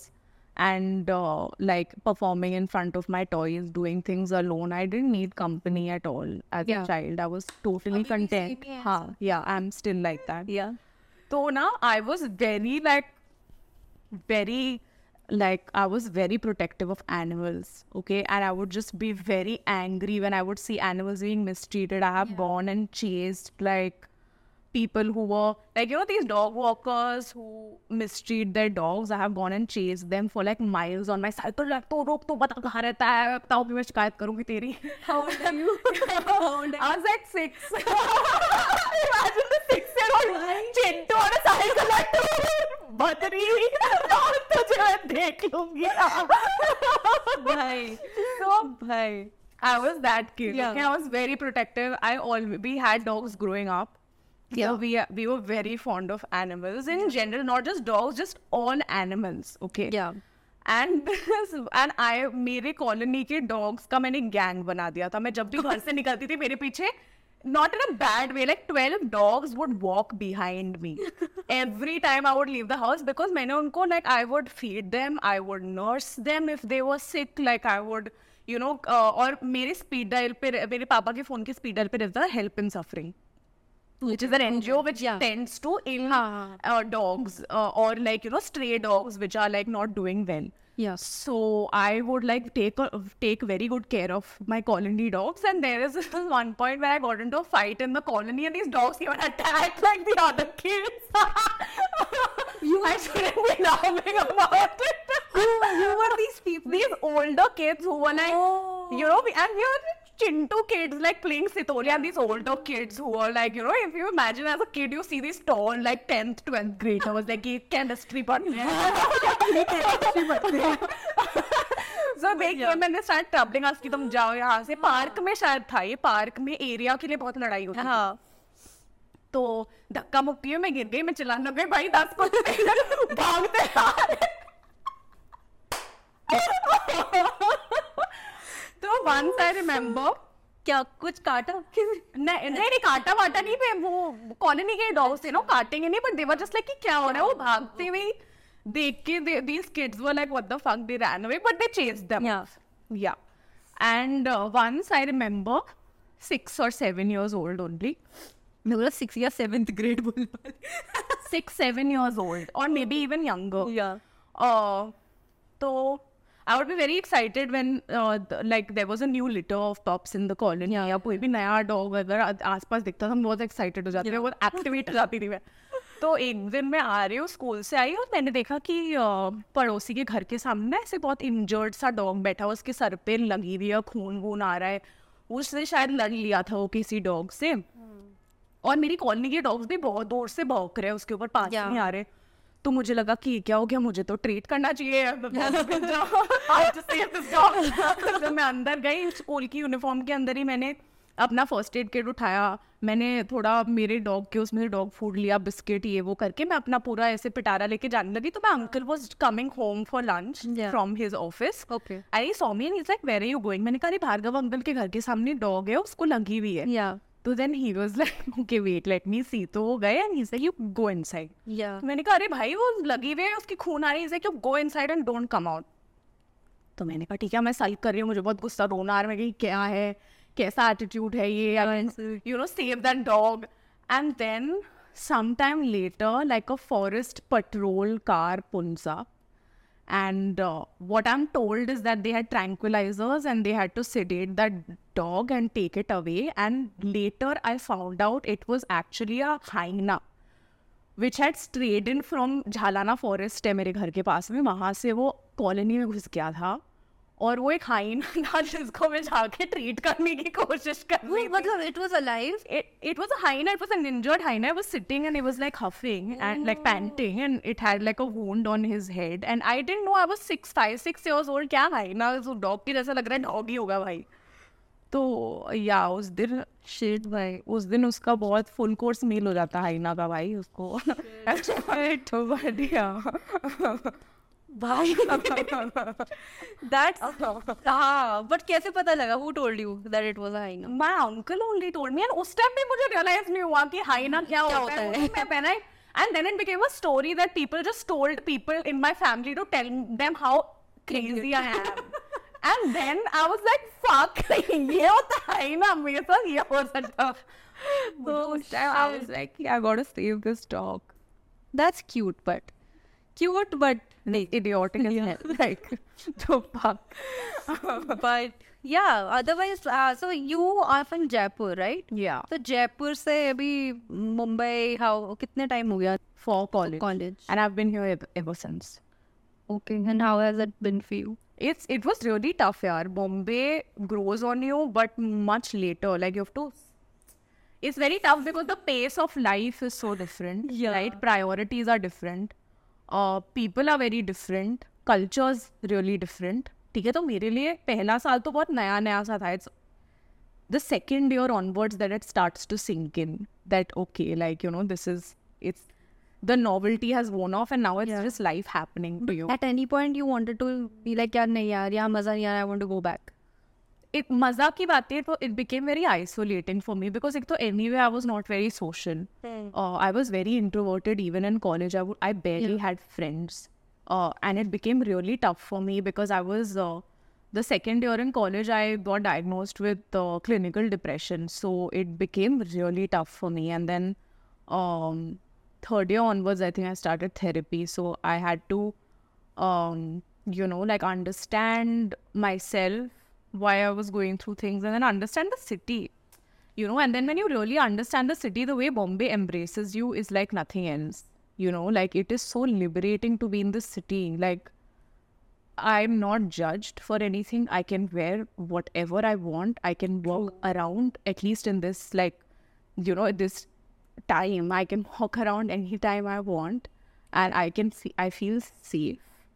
and uh, like performing in front of my toys, doing things alone. I didn't need company at all as Yeah. a child. I was totally Abhi bhi content. same ही है Ha, yeah, I'm still like that. Yeah. So now I was very like, very like I was very protective of animals, okay, and I would just be very angry when I would see animals being mistreated. I have gone and chased like people who were like, you know, these dog walkers who mistreat their dogs. I have gone and chased them for like miles on my cycle, like तो रोक तो बता कहाँ रहता है, बताओ भी मैं शिकायत करूँगी तेरी. How old are you? How old are I was like six. Imagine the six-year-old Chintu on a cycle like बदरी और तुझे मैं देख लूँगी. भाई So भाई I was that kid. Yeah. Okay, I was very protective. I all we had dogs growing up. Yeah. So we we were very fond of animals in general, not just dogs, just all animals. Okay. Yeah. And and I मेरे colony के dogs का मैंने gang बना दिया था. मैं जब भी घर से निकलती थी मेरे पीछे, not in a bad way, like twelve dogs would walk behind me every time I would leave the house, because मैंने उनको like I would feed them, I would nurse them if they were sick, like I would, you know, uh, और मेरे speed dial पे, मेरे पापा के phone के speed dial पे रहता है help in suffering, which is an N G O which Yeah. tends to ill हाँ. uh, dogs uh, or like, you know, stray dogs which are like not doing well. Yes. So I would like take a, take very good care of my colony dogs, and there is this one point where I got into a fight in the colony, and these dogs came and attacked like the other kids. you I shouldn't be laughing about it. Who were these people? These older kids who were like, Oh. you know, and we were chintu kids like playing Sitoria, and these older kids who were like, you know, if you imagine as a kid, you see these tall like tenth, twelfth graders like ये chemistry पढ़ रहे हैं. So they came and they started troubling us कि तुम जाओ यहाँ से. Park में शायद था ये, पार्क में एरिया के लिए बहुत लड़ाई होती थी. हाँ. तो धक्का मुक्की में मैं गिर गई, मैं चिल्लाने लग गई, भाई दस को भागते आ रहे. तो once I remember, क्या कुछ काटा? नहीं नहीं काटा वाटा नहीं पे, वो कॉलोनी के डॉग्स थे ना, काटेंगे नहीं, but they were just like कि क्या हो रहा है. वो भागते हुए देख के these kids were like what the fuck, they ran away, but they chased them. Yeah. Yeah. And uh, once I remember, six or seven years old only, मैं बोला six या seventh grade बोलना. six seven years old or maybe even younger. Yeah. Uh, so I would be very excited when uh, the, like there was a new litter of pups in the colony. या कोई भी नया dog अगर आसपास दिखता था, मैं बहुत excited हो जाती थी, बहुत activate हो जाती थी मैं. तो एक दिन मैं आ रही हूँ, स्कूल से आई, और मैंने देखा कि uh, पड़ोसी के घर के सामने ऐसे बहुत इंजर्ड सा डॉग बैठा हुआ, उसके सर पे लगी हुई है, खून वून आ रहा है. उसने शायद लड़ लिया था वो किसी डॉग से, और मेरी कॉलोनी के डॉग्स भी बहुत दूर से भौंक रहे हैं उसके ऊपर, पास Yeah. नहीं आ रहे. तो मुझे लगा कि क्या हो गया, मुझे तो ट्रीट करना चाहिए. तो मैं अंदर गई, स्कूल की यूनिफॉर्म के अंदर ही मैंने अपना फर्स्ट एड किट उठाया, मैंने थोड़ा मेरे डॉग के उसमें डॉग फूड लिया, बिस्किट ये वो करके मैं अपना पूरा ऐसे पिटारा लेके जाने लगी. तो मैं uncle was coming home for lunch Yeah. From his office. Okay. I saw me and he is like where are you going. मैंने कहा अरे भार्गव अंकल के घर के सामने डॉग है, उसको लगी हुई है. Yeah. तो then he was like okay wait let me see. तो वो गए and he said you go inside. Yeah. मैंने कहा अरे भाई वो लगी हुई है, उसकी खून आ रही है, you go inside and don't come out. तो मैंने कहा ठीक है, मैं सल्क कर रही हूँ, मुझे बहुत गुस्सा रोना आ रहा है, मैं कि क्या है, कैसा एटीट्यूड है ये, you know, save that dog. And then some time later like a forest patrol car pulls up. And uh, what I'm told is that they had tranquilizers and they had to sedate that dog and take it away. And later I found out it was actually a hyena which had strayed in from Jhalana forest है मेरे घर के पास में, वहाँ से वो colony में घुस गया था, और वो एक hyena था जिसको मैं जाके ट्रीट करने की कोशिश कर रही थी. मतलब it was alive? It, it was a hyena, it was an injured hyena. It was sitting and it was like huffing and like panting, and it had like a wound on his head. And I didn't know, I was six, five, six years old. क्या hyena, तो dog की जैसा लग रहा है, dog ही होगा भाई. तो या उस दिन Shit भाई. उस दिन उसका बहुत फुल कोर्स मील हो जाता है hyena का भाई उसको. तो बढ़िया भाई. That's हाँ. But कैसे पता लगा? Who told you that it was a hyena? My uncle only told me, and उस टाइम भी मुझे realize नहीं हुआ कि hyena क्या होता है. मैं पहना And then it became a story that people just told people in my family to tell them how crazy I am. And then I was like, fuck, ये होता है ना मेरे साथ, ये हो सकता. So I was like, yeah, I gotta save this dog. That's cute, but cute, but Idiotic as hell. Like, so fuck. but yeah. Otherwise, uh, so you are from Jaipur, right? Yeah. तो जयपुर से अभी Mumbai how कितने time हो गया? For college. College. And I've been here ever, ever since. Okay. And how has it been for you? It's it was really tough, yaar. Bombay grows on you, but much later. Like you have to. It's very tough because the pace of life is so different. Yeah. Right? Priorities are different. Uh, people are very different. Cultures really different. ठीक है, तो मेरे लिए पहला साल तो बहुत नया नया सा था. It's the second year onwards that it starts to sink in. That okay, like you know, this is it's the novelty has worn off, and now it's Yeah. just life happening to you. At any point you wanted to be like यार नहीं यार यहाँ मजा नहीं आ रहा, I want to go back. एक मजा की बात है, तो it became very isolating for me because एक तो anyway I was not very social. Uh, I was very introverted even in college. I would I barely Yeah. had friends, uh, and it became really tough for me because I was uh, the second year in college. I got diagnosed with uh, clinical depression, so it became really tough for me. And then um, third year onwards, I think I started therapy. So I had to, um, you know, like understand myself, why I was going through things, and then understand the city, you know. And then when you really understand the city, the way Bombay embraces you is like nothing else, you know. Like it is so liberating to be in the city. Like I'm not judged for anything. I can wear whatever I want. I can walk around, at least in this, like, you know, this time. I can walk around anytime I want, and I can see, I feel safe.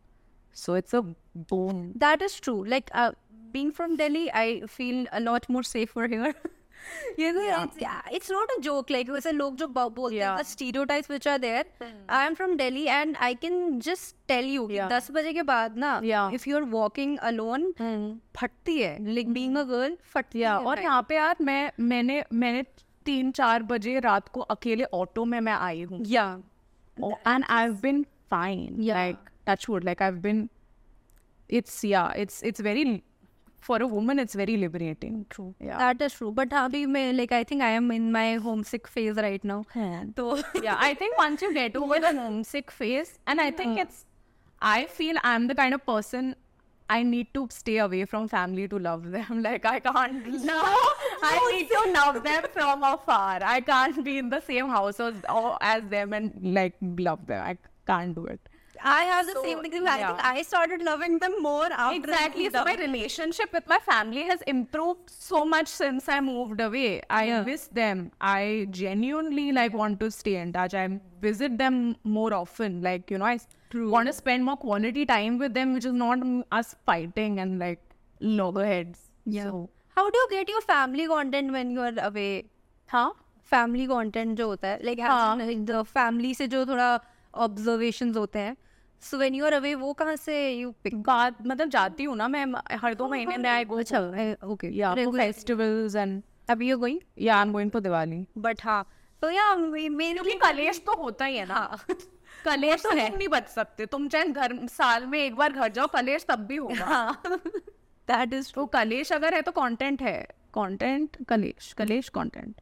So it's a boon. That is true. Like uh, being from Delhi, I feel a lot more safer here. You know, Yeah. it's, yeah, it's not a joke. Like वैसे लोग जो ब- बोलते हैं, Yeah. the stereotypes which are there. I am from Delhi and I can just tell you कि Yeah. दस बजे के बाद ना, Yeah. if you're walking alone, फटती है. Like being a girl, फटती या है. और यहाँ पे यार मैं मैंने मैंने तीन चार बजे रात को अकेले ऑटो में मैं आई हूँ. Yeah. And I've been fine. Yeah. Like touch wood. Like I've been. It's yeah. It's it's very, for a woman, it's very liberating. True. Yeah. That is true. But अभी मैं like I think I am in my homesick phase right now. तो Yeah. I think once you get over the homesick phase, and I think it's, I feel I'm the kind of person. I need to stay away from family to love them. Like I can't. No, I need to love them from afar. I can't be in the same house as, or as them and like love them. I can't do it. I have the So, same thing. I yeah. think I started loving them more after Exactly. I So my relationship with my family has improved so much since I moved away. I Yeah. miss them. I genuinely like want to stay in touch. I visit them more often. Like, you know, I want to spend more quality time with them, which is not mm, us fighting and like loggerheads. Yeah. So, How do you get your family content when you are away? huh? Family content जो होता है, like हाँ. has the family से जो थोड़ा observations होते हैं. So when you are away, वो कहाँ से you pick? बात मतलब जाती हूँ ना मैं हर दो महीने में I go अच्छा, eh, okay. yeah for Regular. festivals and अभी you're going? yeah I'm going for Diwali. But हाँ. तो यार मेरे क्योंकि कलेश तो होता ही है ना. कलेश तो तुम नहीं बच सकते. तुम चाहे घर साल में एक बार घर जाओ, कलेश तब भी होगा. हाँ. That is तो कलेश अगर है तो कंटेंट है. कंटेंट कलेश कलेश content.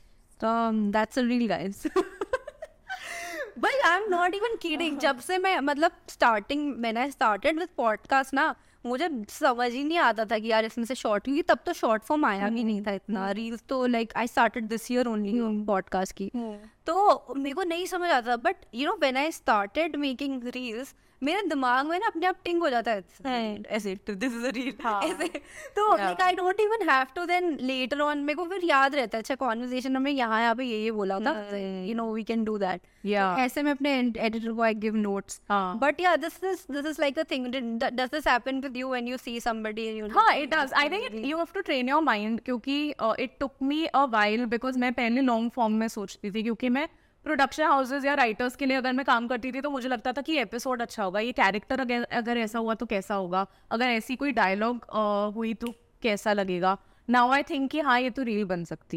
um, that's a real guys. But I'm not even kidding. जब से मैं मतलब starting when I started with podcast ना, मुझे समझ ही नहीं आता था कि यार इसमें से शॉर्ट, क्योंकि तब तो शॉर्ट फॉर्म आया भी नहीं था इतना. रील्स तो like I started this year only podcast की. तो मेरे को नहीं समझ आता. But you know when I started making reels, मेरे दिमाग में ना अपने आप टिंग हो जाता है ऐसे, दिस इज अ रील ऐसे. तो like I don't even have to then later on मेरे को फिर याद रहता है, अच्छा कॉन्वर्सेशन में यहाँ यहाँ पे ये ये बोला था, you know we can do that. Yeah. ऐसे में अपने एडिटर को आई गिव नोट्स. हाँ. But yeah this is this is like a thing. Does this happen with you when you see somebody and you हाँ it does. I think it, you have to train your mind क्योंकि uh, it took me a while because मैं पहले long form में सोचती थी, क्योंकि मैं production houses या राइटर्स के लिए अगर मैं काम करती थी तो मुझे लगता था कि एपिसोड अच्छा होगा, ये कैरेक्टर अगर अगर ऐसा हुआ तो कैसा होगा, अगर ऐसी कोई डायलॉग हुई तो कैसा लगेगा. नाउ आई थिंक कि हाँ ये तो रील बन सकती है.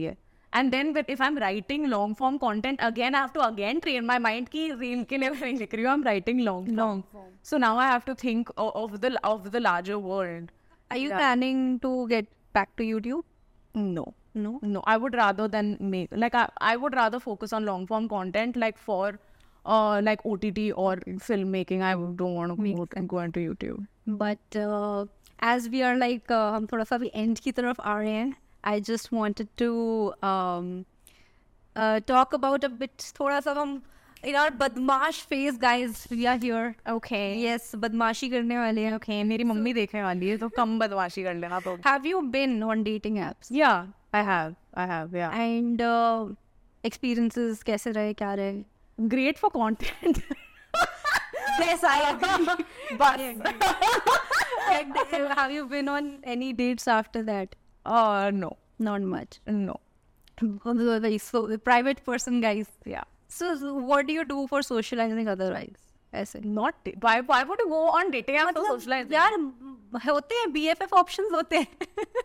And then with, if I'm writing long form content, again, I have to again train my mind ki reel ke liye nahi likh rahi hu, I'm writing long form. Long form. So now I have to think of, of the of the larger world. Are you Yeah. planning to get back to YouTube? No. No. No, I would rather than make, like, I, I would rather focus on long form content, like for uh like O T T or filmmaking. I don't want to go, go into YouTube. But uh, as we are like uh, हम थोड़ा सा भी end की तरफ आ रहे हैं, I just wanted to um, uh, talk about a bit थोड़ा सा हम in our बदमाश phase, guys. We are here. Okay. Yes, बदमाशी करने वाले हैं. Okay, मेरी मम्मी देखने वाली है तो कम बदमाशी कर लेना तो. Have you been on dating apps? Yeah, I have. I have. Yeah. And uh, experiences कैसे रहे, क्या रहे? Great for content. Yes, I agree. But and, uh, have you been on any dates after that? Uh, no, Not much. no. Very so private person, guys. Yeah. So, so what do you do for socializing otherwise? ऐसे Not. da- Why? Why would you go on dating apps to socialize? यार होते हैं B F F options होते हैं.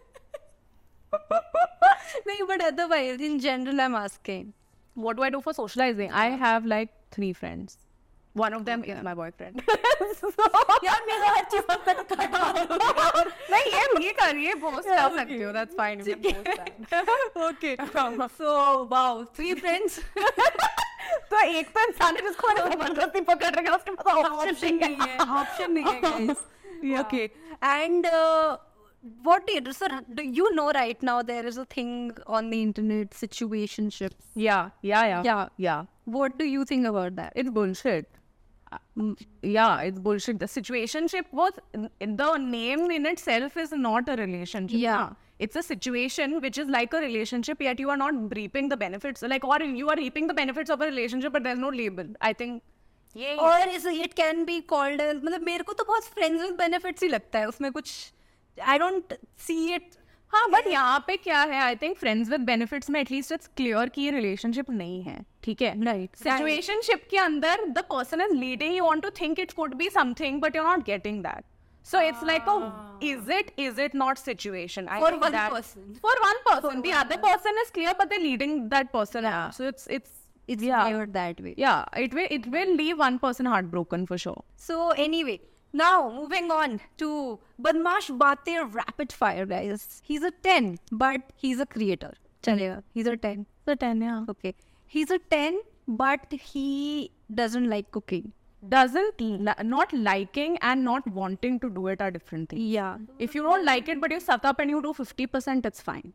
नहीं, but otherwise in general I'm asking. What do I do for socializing? I have like three friends. One of them is my boyfriend. यार मेरा हर चीज पर नहीं ये ये करिए post कर सकते हो. That's fine. You can post that. Okay. So wow, three friends. तो एक तो इंसान है जिसको मैंने जबरदस्ती पकड़ रखा है, उसके पास Option नहीं है. Option नहीं है, guys. Okay. And uh, what do you, sir, do you know right now there is a thing on the internet, situationships. Yeah, yeah, yeah, Yeah. yeah. What do you think about that? It's bullshit. Uh, mm, yeah, it's bullshit. The situationship was, the name in itself is not a relationship. Yeah. It's a situation which is like a relationship, yet you are not reaping the benefits. Like, or you are reaping the benefits of a relationship, but there's no label. I think. Yeah. और इस it can be called as, मतलब मेरे को तो बहुत friends with benefits ही लगता है, उसमें कुछ I don't see it. हाँ, but यहाँ पे क्या है? I think friends with benefits में at least it's clear कि ये relationship नहीं है, ठीक है? Right. Situationship के अंदर the person is leading you on to think it could be something, but you're not getting that. So it's like a, is it, is it not situation? I For think one that- person. For one person. The other person is clear, but they're leading that person. Yeah. So it's, it's, It's yeah. wired that way. Yeah, it will, it will leave one person heartbroken for sure. So anyway, now moving on to Badmash Baatein rapid fire, guys. He's a ten, but he's a creator. Chalega. He's a ten. So ten, yeah. Okay. He's a ten, but he doesn't like cooking. Doesn't, li- not liking and not wanting to do it are different things. Yeah. If you don't like it, but you suck up and you do fifty percent, it's fine.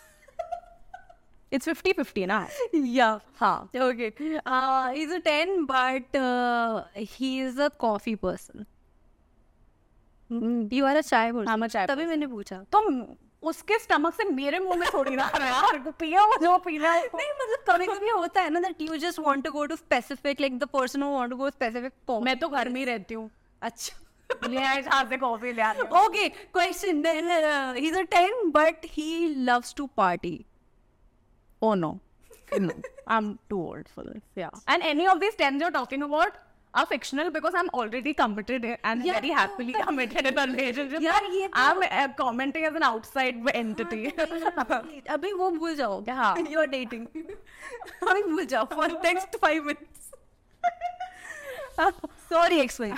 It's fifty fifty, na? Yeah. Haan. Okay. Uh, he's a ten, but uh, he is a coffee person. You are a chai person. I'm a chai तभी मैंने पूछा. तो उसके stomach से मेरे मुंह में थोड़ी ना आ रहा है यार, पिया वो जो पीना है. नहीं मतलब कभी कभी होता है ना that you just want to go to specific, like the person who want to go specific point. मैं तो घर में ही रहती हूँ. अच्छा. ले आए जहाँ से कॉफी ले आए. Okay, question. Then uh, he's a ten, but he loves to party. Oh no. No. I'm too old for this. Yeah. And any of these tens you're talking about are fictional because I'm already committed and Yeah. very happily committed in a relationship. यार ये तो- I'm uh, commenting as an outside entity. अभी वो भूल जाओ. हाँ. You are dating. अभी भूल जाओ for next five minutes. Sorry, explain.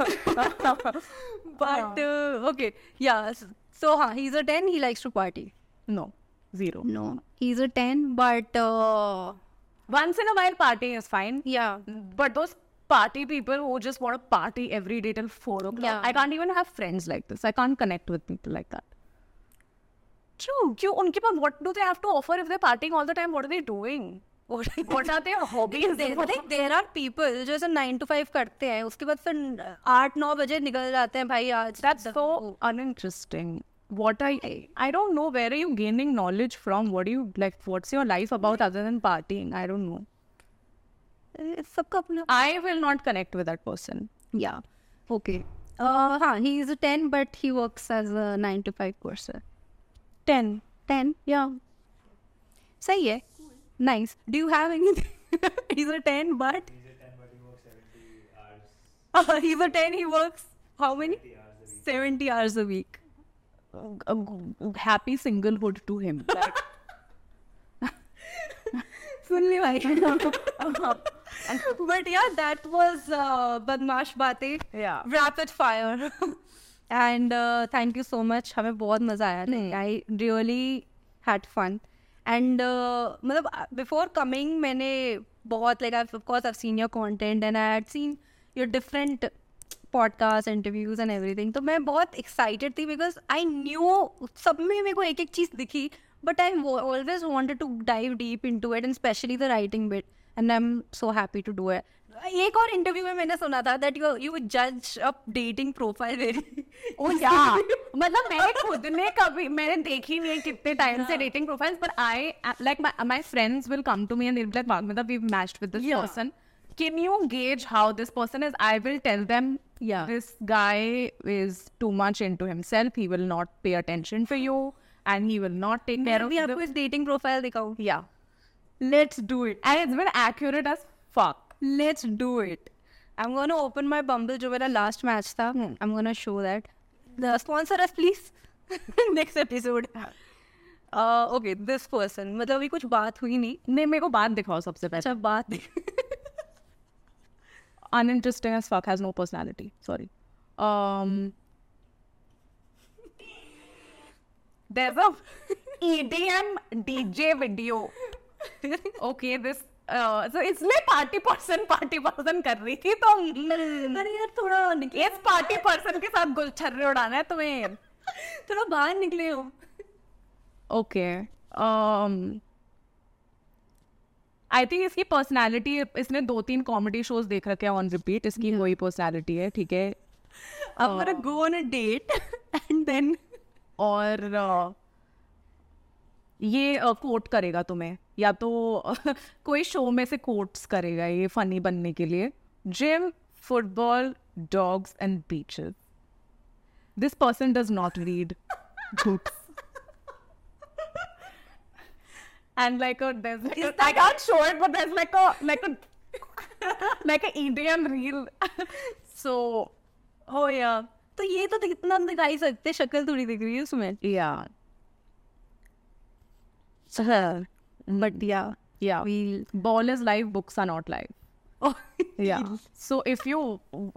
But uh, okay, yeah. So हाँ, he's a ten. He likes to party. No. Zero. No, he's a ten, but uh, Once in a while partying is fine. yeah. But those party people who just want to party every day till four o'clock. Yeah. I can't even have friends like this. I can't connect with people like that. True. क्यों उनके पास what do they have to offer if they're partying all the time? What are they doing? What, What are their hobbies? there, like, there are people जो ऐसे nine to five करते हैं, उसके बाद फिर आठ नौ बजे निकल जाते हैं भाई आज. That's so uninteresting. What are I, I don't know where are you gaining knowledge from? What do you like? What's your life about other than partying? I don't know. सबका अपना. I will not connect with that person. Yeah. Okay. Uh, हाँ, he is a ten, but he works as a nine to five person. Ten. ten? Yeah. सही है. Nice. Do you have anything? He's a ten, but He's a ten, but he works seventy hours. uh, he's a ten. He works how many? seventy hours a week. seventy hours a week. A, a happy singlehood to him. Like, सुन ली भाई. But yeah, that was uh, Badmaash Baatein. Yeah. Rapid fire. And uh, thank you so much. हमें बहुत मजा आया. Like, I really had fun. And uh, मतलब before coming मैंने बहुत like I've, of course I've seen your content and I had seen your different podcast interviews and everything. तो मैं बहुत excited थी because I knew सब में मेरे को एक एक चीज़ दिखी. But I wa- always wanted to dive deep into it, and especially the writing bit. And I'm so happy to do it. एक और इंटरव्यू में मैंने सुना था that you you judge a dating profile very. Oh yeah. मतलब मैंने खुद ने कभी मैंने देखी नहीं है कितने टाइम से dating profiles, but I like my my friends will come to me and they'll be like, Magmita, we've matched with this Yeah. person. Can you gauge how this person is? I will tell them, Yeah. this guy is too much into himself. He will not pay attention for you, and he will not take care मैं of भी the. आपको इस dating profile दिखाऊं. Yeah, Let's do it. and it's been accurate as fuck. Let's do it. I'm gonna open my Bumble जो मेरा last match था. I'm gonna show that. The sponsor us please. Next episode. Uh, okay, this person. मतलब अभी कुछ बात हुई नहीं. नहीं, मेरे को बात दिखाओ सबसे पहले. अच्छा बात Uninteresting as fuck, has no personality. Sorry. Um, there's a E D M D J video. Okay, this. Uh, so इसलिए party person party person कर रही थी तो अरे यार थोड़ा निकले इस party person के साथ गुलछर्रे उड़ाना है तुम्हें. थोड़ा बाहर निकले हो. Okay. Um, I think इसकी पर्सनालिटी, इसने दो तीन कॉमेडी शोज देख रखे हैं ऑन रिपीट. इसकी वही पर्सनालिटी है, ठीक है. I'm gonna go on a date and then और uh, ये कोट uh, करेगा तुम्हें, या तो uh, कोई शो में से कोट्स करेगा ये फनी बनने के लिए. Gym, football, dogs and beaches. This person does not read books. And like a there's like a, I can't show it, but there's like a like a like a E D M reel. So oh yeah. तो ये तो इतना दिखाई सकते, शक्ल थोड़ी दिख रही है उसमें. yeah, But yeah, yeah. we'll Ball is live, books are not live. oh, Yeah. So if you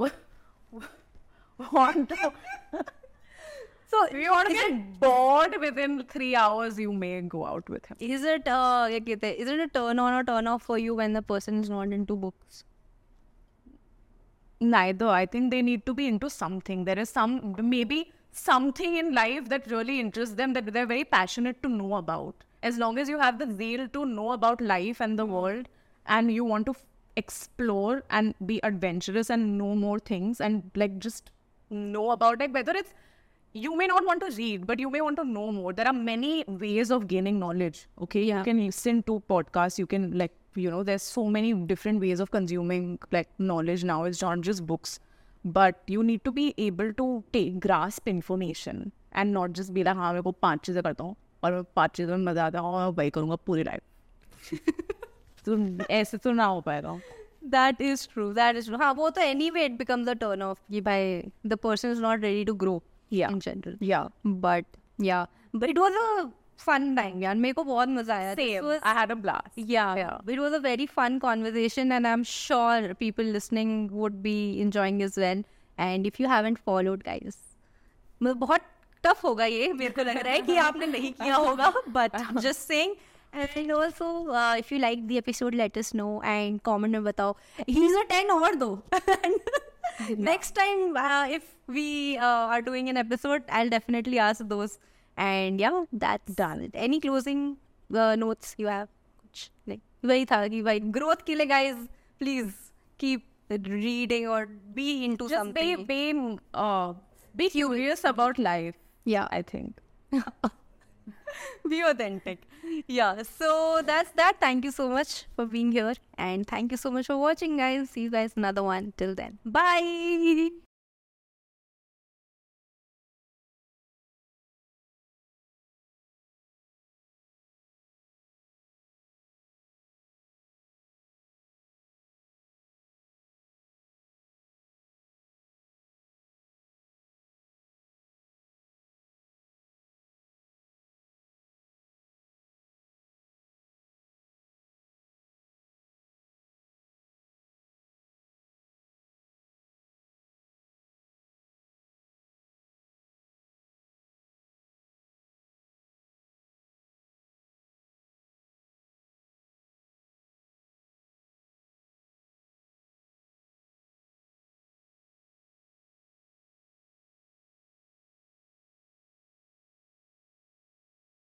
want to, so if you want to get bored within three hours, you may go out with him. is it uh क्या कहते हैं, is it a turn on or turn off for you when the person is not into books? Neither. I think they need to be into something. There is some, maybe something in life that really interests them, that they're very passionate to know about. As long as you have the zeal to know about life and the world, and you want to f- explore and be adventurous and know more things, and like just know about, like whether it's, you may not want to read, but you may want to know more. There are many ways of gaining knowledge. Okay, Yeah. you can listen to podcasts. You can, like, you know, there's so many different ways of consuming like knowledge now. It's not just books, but you need to be able to take grasp information and not just be like, हाँ मेरे को पांच चीजें करता हूँ और मैं पांच चीजों में मजा आता है और वही करूँगा पूरी लाइफ. तो ऐसे तो ना हो पाएगा. That is true. That is true. हाँ वो तो anyway it becomes a turn off कि भाई the person is not ready to grow. Yeah. In general. Yeah. But yeah, but it was a fun time यार. मेरे को बहुत मजा आया. This Same. was- I had a blast. Yeah, Yeah. it was a very fun conversation, and I'm sure people listening would be enjoying as well. And if you haven't followed, guys, मतलब बहुत tough होगा ये, मेरे को लग रहा है कि आपने नहीं किया होगा, but just saying. And also, uh, if you like the episode, let us know and comment में बताओ. He's a ten और दो. And next time, uh, if we uh, are doing an episode, I'll definitely ask those. And yeah, that's done. Any closing uh, notes you have? कुछ like वही था कि भाई growth के लिए guys, please keep reading or be into Just be, something. be, uh, be curious about life. Yeah. I think. Be authentic. Yeah, so that's that. Thank you so much for being here, and thank you so much for watching, guys. See you guys another one. Till then, bye.